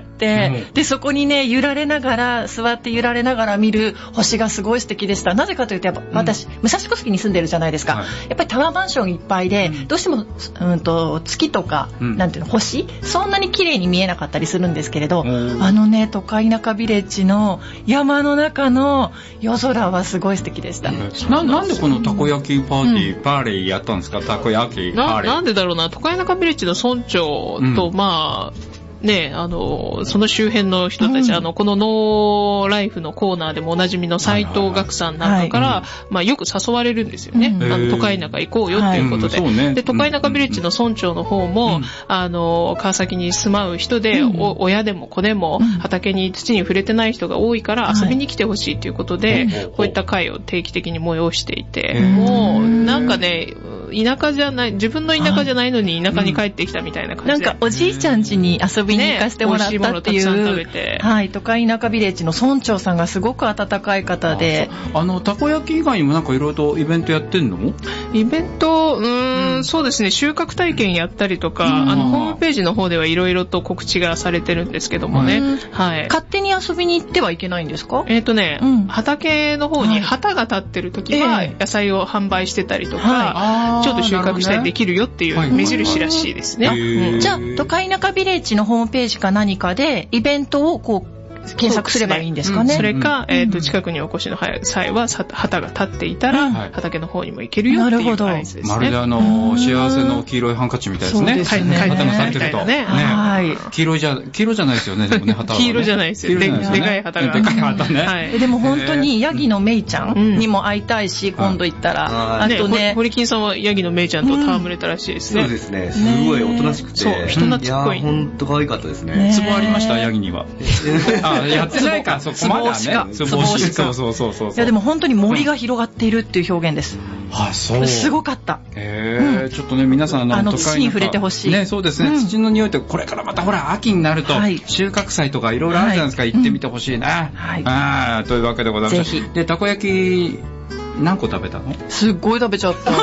B: でそこにね座って揺られながら見る星がすごい素敵でした。なぜかというと、やっぱ私、武蔵小杉に住んでるじゃないですか、やっぱりタワーマンションいっぱいで、どうしても月とか、なんていうの、星そんなに綺麗に見えなかったりするんですけれど、ね都会中ビレッジの山の中の夜空はすごい素敵でした。
A: なんでこのたこ焼きパーティー、パーレーやったんですか、たこ焼きパーレー。
D: なんでだろうな、都会中ビレッジの村長と、まあね、その周辺の人たち、このノーライフのコーナーでもおなじみの斉藤岳さんなんかから、まあ、よく誘われるんですよね。都会中行こうよっていうことで。で、都会中ビレッジの村長の方も、川崎に住まう人で、親でも子でも畑に土に触れてない人が多いから遊びに来てほしいということで、こういった会を定期的に催していて、もうなんかね、田舎じゃない、自分の田舎じゃないのに田舎に帰ってきたみたいな感じで、
B: なんかおじいちゃん家に遊びに行かせてもらったっていう、都会中ビレッジの村長さんがすごく温かい方で、
A: たこ焼き以外にもなんかいろいろとイベントやってんの？
D: イベント、そうですね、収穫体験やったりとか、ホームページの方ではいろいろと告知がされてるんですけどもね、
B: 勝手に遊びに行ってはいけないんですか？
D: 畑の方に旗が立ってる時は野菜を販売してたりとか、ちょっと収穫したりできるよっていう目印らしいですね。
B: じゃあ都会中ビレッジのホームページか何かでイベントをこう検索すればいいんですかね。
D: それか、近くにお越しの際は旗が立っていたら、畑の方にも行けるよっていう合図ですね。
A: まるで幸せの黄色いハンカチみたいですね。
B: そうですね。
A: 旗が立ってると。
B: はい。
A: 黄色じゃないですよね、でもね、旗は。
D: 黄色じゃないですよ。でかい旗が。
A: でかい旗ね。
B: でも本当にヤギのメイちゃんにも会いたいし、今度行ったら。あとね、
D: 堀金さんはヤギのメイちゃんと戯れたらしいですね。
C: そうですね。すごいおとなしくて。
D: そう、人懐っこい。
C: 本当可愛かったですね。
A: ツボありました、ヤギには。やってないか、そこまだね。
B: ツボ押しか。
A: そう。
B: いやでも本当に森が広がっているっていう表現です。
A: あ、そう。
B: すごかった。
A: ちょっとね、皆さん
B: 土に触れてほしい。
A: ね、そうですね。土の匂いってこれからまたほら秋になると収穫祭とかいろいろあるじゃないですか。行ってみてほしいな。というわけでございます。ぜひ。で、たこ焼き何個食べたの？
B: すっごい食べちゃった。す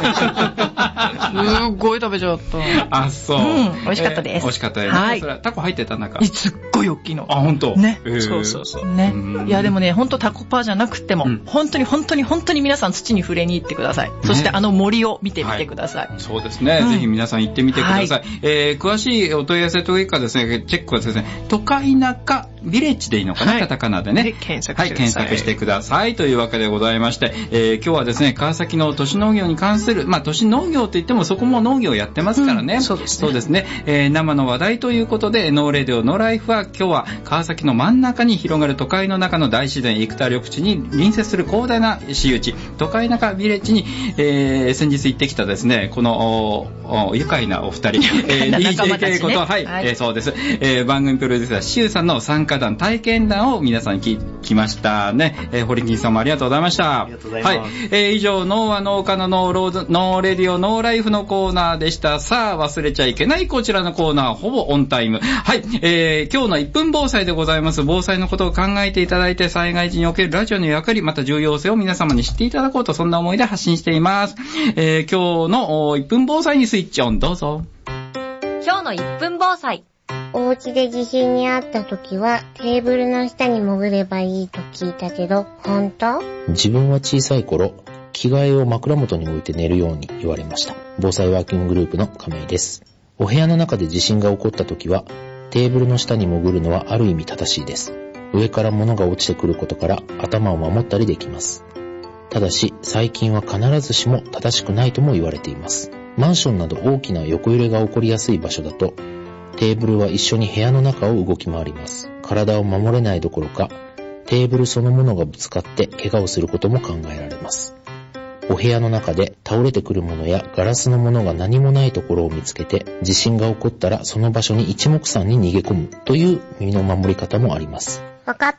B: っごい食べちゃった。
A: あ、そう。
B: 美味しかったです。
A: 美味しかったです。はい。それタコ入ってた中。
B: すっごい大きいの。
A: あ、本当。
B: ね。
D: そう
B: ね。いやでもね、本当タコパーじゃなくても、本当に皆さん土に触れに行ってください。そして森を見てみてください。
A: そうですね。ぜひ皆さん行ってみてください。詳しいお問い合わせというかですね、チェックはですね、都会中ビレッジでいいのかな、カタカナでね。
D: 検索
A: してくださいというわけでございまして、今日はですね、川崎の都市農業に関する、都市農業といってもそこも農業やってますからね。
D: そうです
A: ね。生の話題ということで、ノーレディオノーライフは今日は川崎の真ん中に広がる都会の中の大自然、生田緑地に隣接する広大な私有地、都会中ビレッジに、先日行ってきたですね、この愉快なお二人、DJ 恵子と、そうです、番組プロデューサーシュウさんの参加団、体験談を皆さんに聞きましたね。堀金さんもありがとうございました。
C: ありがとうございます。
A: 以上、農は農家のノーレディオノーライフのコーナーでした。さあ、忘れちゃいけないこちらのコーナー、ほぼオンタイム。はい、今日の1分防災でございます。防災のことを考えていただいて、災害時におけるラジオの役割、また重要性を皆様に知っていただこうと、そんな思いで発信しています。今日の1分防災にスイッチオン、どうぞ。
K: 今日の1分防災。
I: お家で地震にあった時はテーブルの下に潜ればいいと聞いたけど、本当？
L: 自分は小さい頃、着替えを枕元に置いて寝るように言われました。防災ワーキンググループの亀井です。お部屋の中で地震が起こった時は、テーブルの下に潜るのはある意味正しいです。上から物が落ちてくることから頭を守ったりできます。ただし、最近は必ずしも正しくないとも言われています。マンションなど大きな横揺れが起こりやすい場所だと、テーブルは一緒に部屋の中を動き回ります。体を守れないどころか、テーブルそのものがぶつかって怪我をすることも考えられます。お部屋の中で倒れてくるものやガラスのものが何もないところを見つけて、地震が起こったらその場所に一目散に逃げ込むという身の守り方もあります。
I: わかった。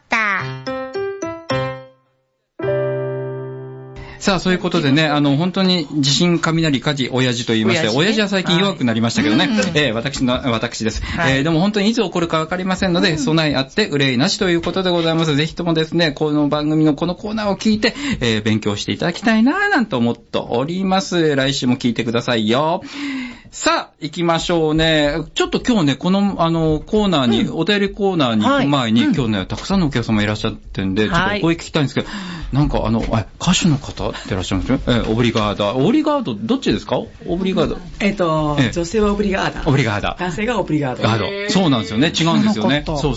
A: さあ、そういうことでね、本当に地震、雷、火事、親父と言いまして、親父は最近弱くなりましたけどね、私です。でも本当にいつ起こるかわかりませんので、備えあって憂いなしということでございます。ぜひともですね、この番組のこのコーナーを聞いて、勉強していただきたいなぁなんて思っております。来週も聞いてくださいよ。さあ、行きましょうね。ちょっと今日ね、この、コーナーに、お便りコーナーに行く前に、今日ね、たくさんのお客様いらっしゃってんで、ちょっとお声聞きたいんですけど、なんか歌手の方っていらっしゃるんですよ。オブリガーダ。オブリガード、どっちですか？オブリガー
M: ド。女性はオブリガーダ。
A: オブリガーダ。
M: 男性がオブリガード。
A: そうなんですよね。違うんですよね。そう。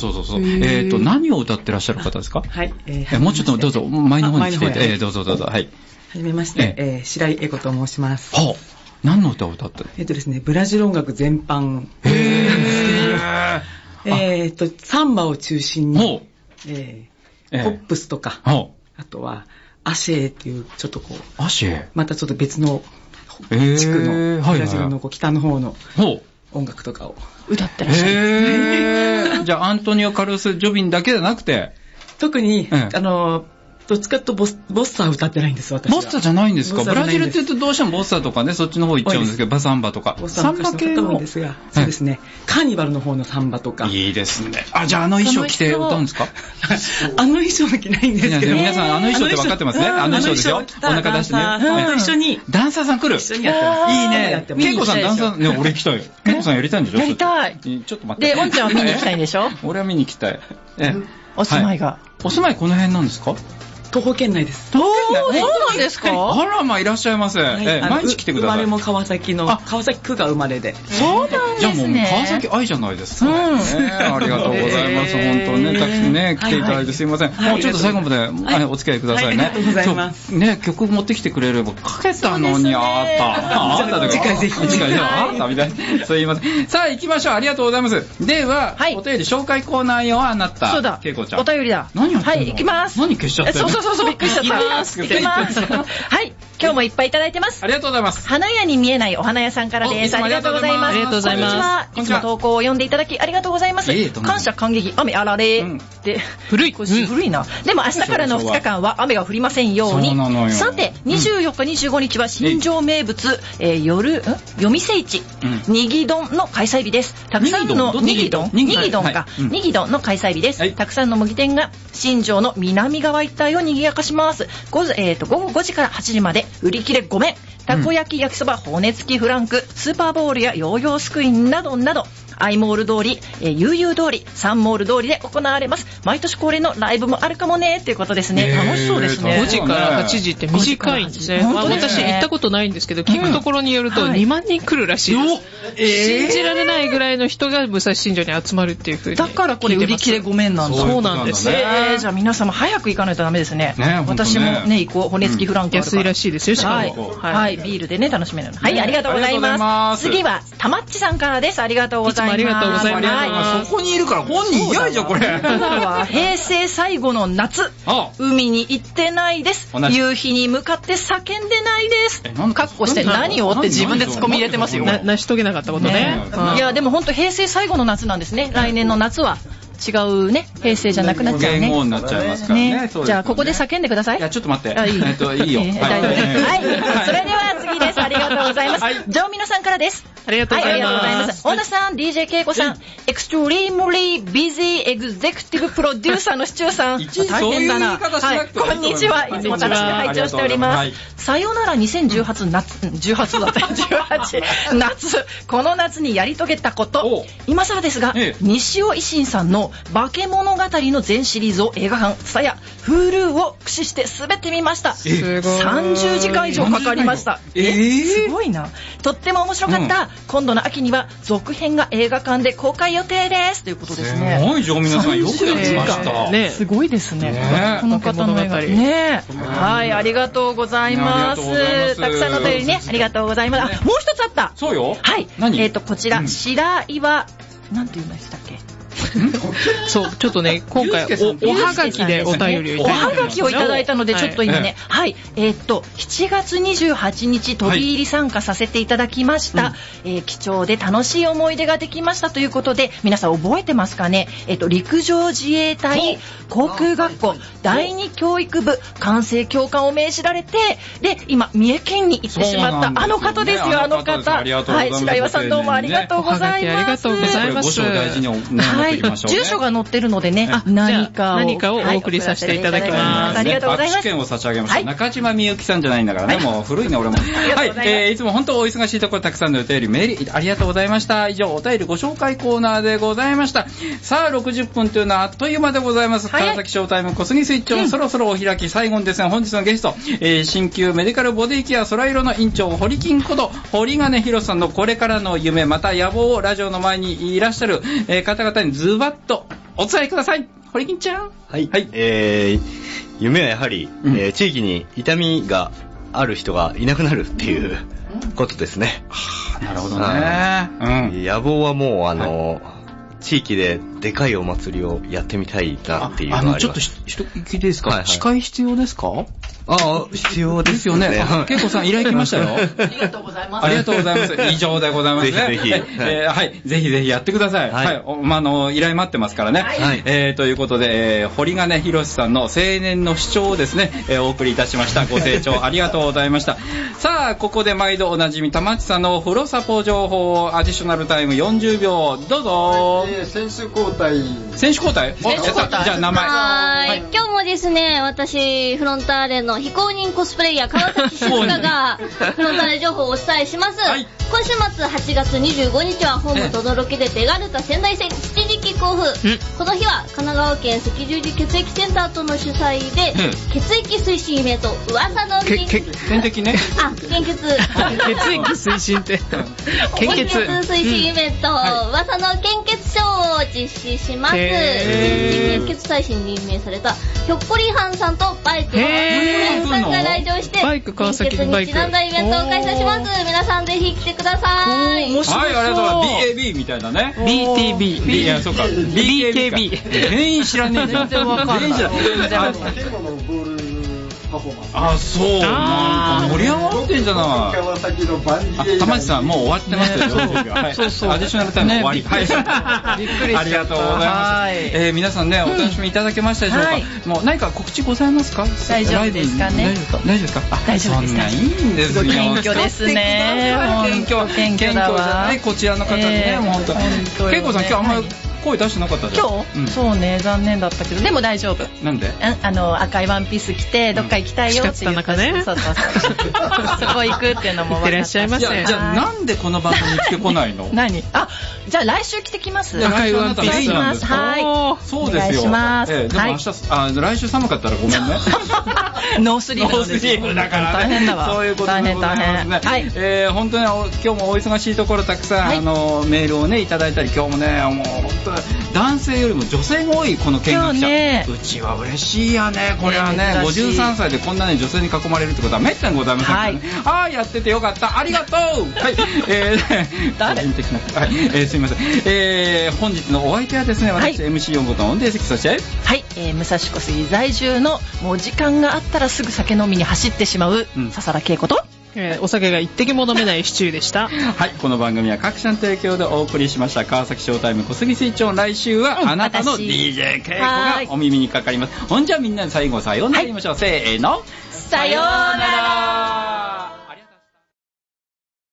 A: 何を歌ってらっしゃる方ですか？
M: はい。
A: もうちょっとどうぞ、前の方に来て、どうぞ。はい。
M: はじめまして、白井恵子と申します。
A: はあ。何の歌を歌ってる？
M: ですね、ブラジル音楽全般。サンバを中心に、ポップスとか、あとは、アシェーっていう、ちょっとこう、
A: アシェー
M: またちょっと別の地区の、ブラジルの北の方の音楽とかを歌ってらっしゃる。
A: じゃあ、アントニオ・カルス・ジョビンだけじゃなくて、
M: 特に、どっちかとボッサー歌ってないんです、私は。
A: ボッサじゃないんですか？ブラジルって言うとどうしてもボッサとかね、そっちの方行っちゃうんですけど、バサンバとか。
M: サンバ系の方もですが、そうですね。カーニバルの方のサンバとか。
A: いいですね。じゃあ衣装着て歌うんですか？
M: 衣装は着ないんですけど。
A: 皆さん衣装って分かってますね。衣装ですよ。お腹出してね。
M: 一緒に。
A: ダンサーさん来る？
M: 一緒にやってます。
A: いいね。ケイコさんダンサー、ね、俺行きたいよ。ケイコさんやりたいんでしょ？
B: やりたい。
A: ちょっと待って。
B: で、おんちゃんは見に行きたいんでしょ？
A: 俺は見に行きたい。
B: お住まいが。
A: お住まいこの辺なんですか？
M: 東方圏内です。
B: そうなんですか？
A: あらま、いらっしゃいませ。毎日来てください。
M: 生まれも川崎区が生まれで。
B: そうなんですね。
A: じゃあもう川崎愛じゃないですか。ありがとうございます。本当ね、たくさんね、来ていただいてすいません。もうちょっと最後までお付き合いくださいね。
M: ありがとうございます。
A: ね、曲持ってきてくれればかけたのに、あったで、
M: 次回ぜひ。
A: 次回であったみたいな。すいません。さあ行きましょう。ありがとうございます。では、お便り紹介コーナーよ、あなた。
B: そうだ。
A: けいこちゃん。
B: お便りだ。
A: 何やってんの？
B: はい、行きます。
A: 何消しちゃったの？
B: そう、びっくりしちゃった。行きます。はい、今日もいっぱいいただいてます。
A: ありがとうございます。
B: 花屋に見えないお花屋さんからです。ありがとうございます。
D: ありがとうございます。
B: いつも投稿を読んでいただきありがとうございます。感謝感激、雨あられ。で、古いな。でも明日からの2日間は雨が降りませんように。さて、24日25日は新庄名物、夜店市、にぎ丼の開催日です。たくさんのにぎ丼の開催日です。たくさんの麦店が新庄の南側一帯を賑やかします。午後5時から8時まで売り切れごめん。たこ焼き、焼きそば、骨付きフランク、スーパーボールやヨーヨースクイーンなどなど、アイモール通り、悠々通り、サンモール通りで行われます。毎年恒例のライブもあるかもねっていうことですね。楽しそうですね。
D: 5時から8時って短いんですね。私行ったことないんですけど、聞くところによると2万人来るらしいです。信じられないぐらいの人が武蔵新庄に集まるっていう風に。
B: だからこれ売り切れごめんなんだ。
D: そうなんです。
B: じゃあ皆様早く行かないとダメですね。私もね、行こう。骨付きフランク。
D: 安いらしいですよ、しか
B: も。はい、ビールでね、楽しめるの。はい、ありがとうございます。次は、たまっちさんからです。ありがとうございます。
D: ありがとうございます。
A: そこにいるから本人嫌いじゃんこれ。
B: 平成最後の夏、海に行ってないです。夕日に向かって叫んでないです。かっこして何をって自分でツッコミ入れてますよ。
D: 成し遂げなかったことね。
B: いやでも本当平成最後の夏なんですね。来年の夏は違うね、平成じゃなくなっちゃうね。
A: 元号になっちゃいますからね。
B: じゃあここで叫んでください。
A: いやちょっと待って。
B: いいよ。
A: 大丈夫。
B: はい。それでは次です。ありがとうございます。ジョーミノさんからです。
D: ありがとうございます。
B: 大田さん、DJ けいこさん、Extremely Busy Executive Producer のシチューさん、大変だな。こんにちは。いつも楽しく拝聴しております。さよなら2018夏、この夏にやり遂げたこと。今更ですが、西尾維新さんの化け物語の全シリーズを映画館、さや Hulu を駆使して全て見ました。30時間以上かかりました。すごいな。とっても面白かった。今度の秋には続編が映画館で公開予定ですということですね。
A: すごいじゃん皆さんよくやりました。
B: すごいですね。この方の映画ね。はい、ありがとうございます。たくさんのお便りね、ありがとうございます。もう一つあった。
A: そうよ。
B: はい。こちら白岩なんて言うんでしたっけ。
D: そう、ちょっとね、今回おはがきでお便りをいただいた。
B: おはがきをいただいたので、ちょっと今ね、はい、7月28日飛び入り参加させていただきました。貴重で楽しい思い出ができましたということで、皆さん覚えてますかね。陸上自衛隊航空学校第2教育部管制教官を命じられて、で、今、三重県に行ってしまったあの方ですよ、あの方。はい、白岩さんどうもありがとうございます。
D: ありがとうございます。
B: はい、住所が載ってるのでね、何か
D: をお送りさせていただきます。
B: ありがとうございます。
A: 握手券を差し上げます。中島みゆきさんじゃないんだからね、もう古いね俺も。はい、いつも本当お忙しいところたくさんのお便りメールありがとうございました。以上お便りご紹介コーナーでございました。さあ60分というのはあっという間でございます。川崎ショータイム小杉スイッチオン、そろそろお開き。最後にですね、本日のゲスト、鍼灸メディカルボディケア空色の院長堀金こと堀金博さんのこれからの夢また野望をラジオの前にいらっしゃる方々にズバッとお伝えください。堀金ちゃん。
C: はい。夢はやはり、地域に痛みがある人がいなくなるっていうことですね。
A: なるほどね。
C: 野望はもう地域ででかいお祭りをやってみたいなっていうのがあります。
A: ちょっと一聞いていいですか。司会必要ですか。
C: 必要ですよね。
A: けいこさん依頼来ましたよ。
B: ありがとうございます。
A: ありがとうございます。以上でございますね。
C: ぜひぜひ。
A: はい、ぜひぜひやってください。はい。依頼待ってますからね。はい。ということで、堀金博さんの青年の主張をですね、お送りいたしました。ご清聴ありがとうございました。さあ、ここで毎度おなじみ、玉内さんの風呂サポ情報、アディショナルタイム40秒、どうぞ。
N: 選手交代。
A: 選手交代？じゃあ名前。
H: はい。今日もですね、私、フロンターレの非公認コスプレイヤー川崎静香がフロンターレ情報をお伝えします。今週末8月25日はホームとどろきで手軽た仙台戦7時キッ
I: クオフ、この日は神奈川県赤十字血液センターとの主催で、血液推進イベント噂の献血
A: 点滴ね
I: 献血
D: 血液推進って
I: 献血推進イベント、噂の献血ショーを実施します。献血大使に任命されたひょっこりはんさんとバイクのさんが来場して献血にちなんだイベントを開催します。皆さんぜひ来てください。
A: はい、ありがとうございます。 BAB みたいなね
D: BTB
A: いやそうか BKB 全員知らねえじゃん。
B: 全然わかんない。
A: あ、そうなんか盛り上がってんじゃない。玉地さんもう終わってますよ。そうそう、アディショナルタイム終わり。はい、びっくりした。ありがとうございます。皆さんね、お楽しみいただけましたでしょうか。もう何か告知ございますか。
B: 大丈夫ですかね。
A: 大丈夫ですか。
B: 大丈夫ですか。
A: いいんですよ。
B: 謙虚ですね。
A: 謙虚じゃないこちらの方にね、もう本当。恵子さん今日あんまり声出してなかったじゃん。
B: 今日、そうね、残念だったけど、でも大丈夫。
A: なんで？
B: 赤いワンピース着てどっか行きたいよって言ったね。そうそうそう。そこ行くっていうのも分かった。いってらっしゃいませ。
A: じゃあなんでこの番組に来てこないの？
B: 何？あ、じゃあ来週着てきます。
A: 赤いワンピースなんですか？
B: はい。
A: そうですよ。
B: お願いします。
A: でも明日来週寒かったらごめんね。
B: ノースリーブだから大変だわ。
A: そういうことでございますね。はい。本当に今日もお忙しいところたくさんメールをねいただいたり、今日もねもう本当男性よりも女性が多いこの見学者、うちは嬉しいやね。これはね53歳でこんなね女性に囲まれるってことはめったにございませんからね。はい、やっててよかった、ありがとう。はい、誰的な、はい、すみません。本日のお相手はですね、私 MC4 号と音程席、そして
B: はい、武蔵小杉在住のもう時間があったらすぐ酒飲みに走ってしまう笹田恵子と、
D: お酒が一滴も飲めないシチューでした。
A: はい、この番組は各社の提供でお送りしました。川崎ショータイム小杉スイッチオン、来週はあなたの DJ 恵子がお耳にかかります。ほんじゃみんなで最後さようなら言いましょう。せーの、
B: さようなら。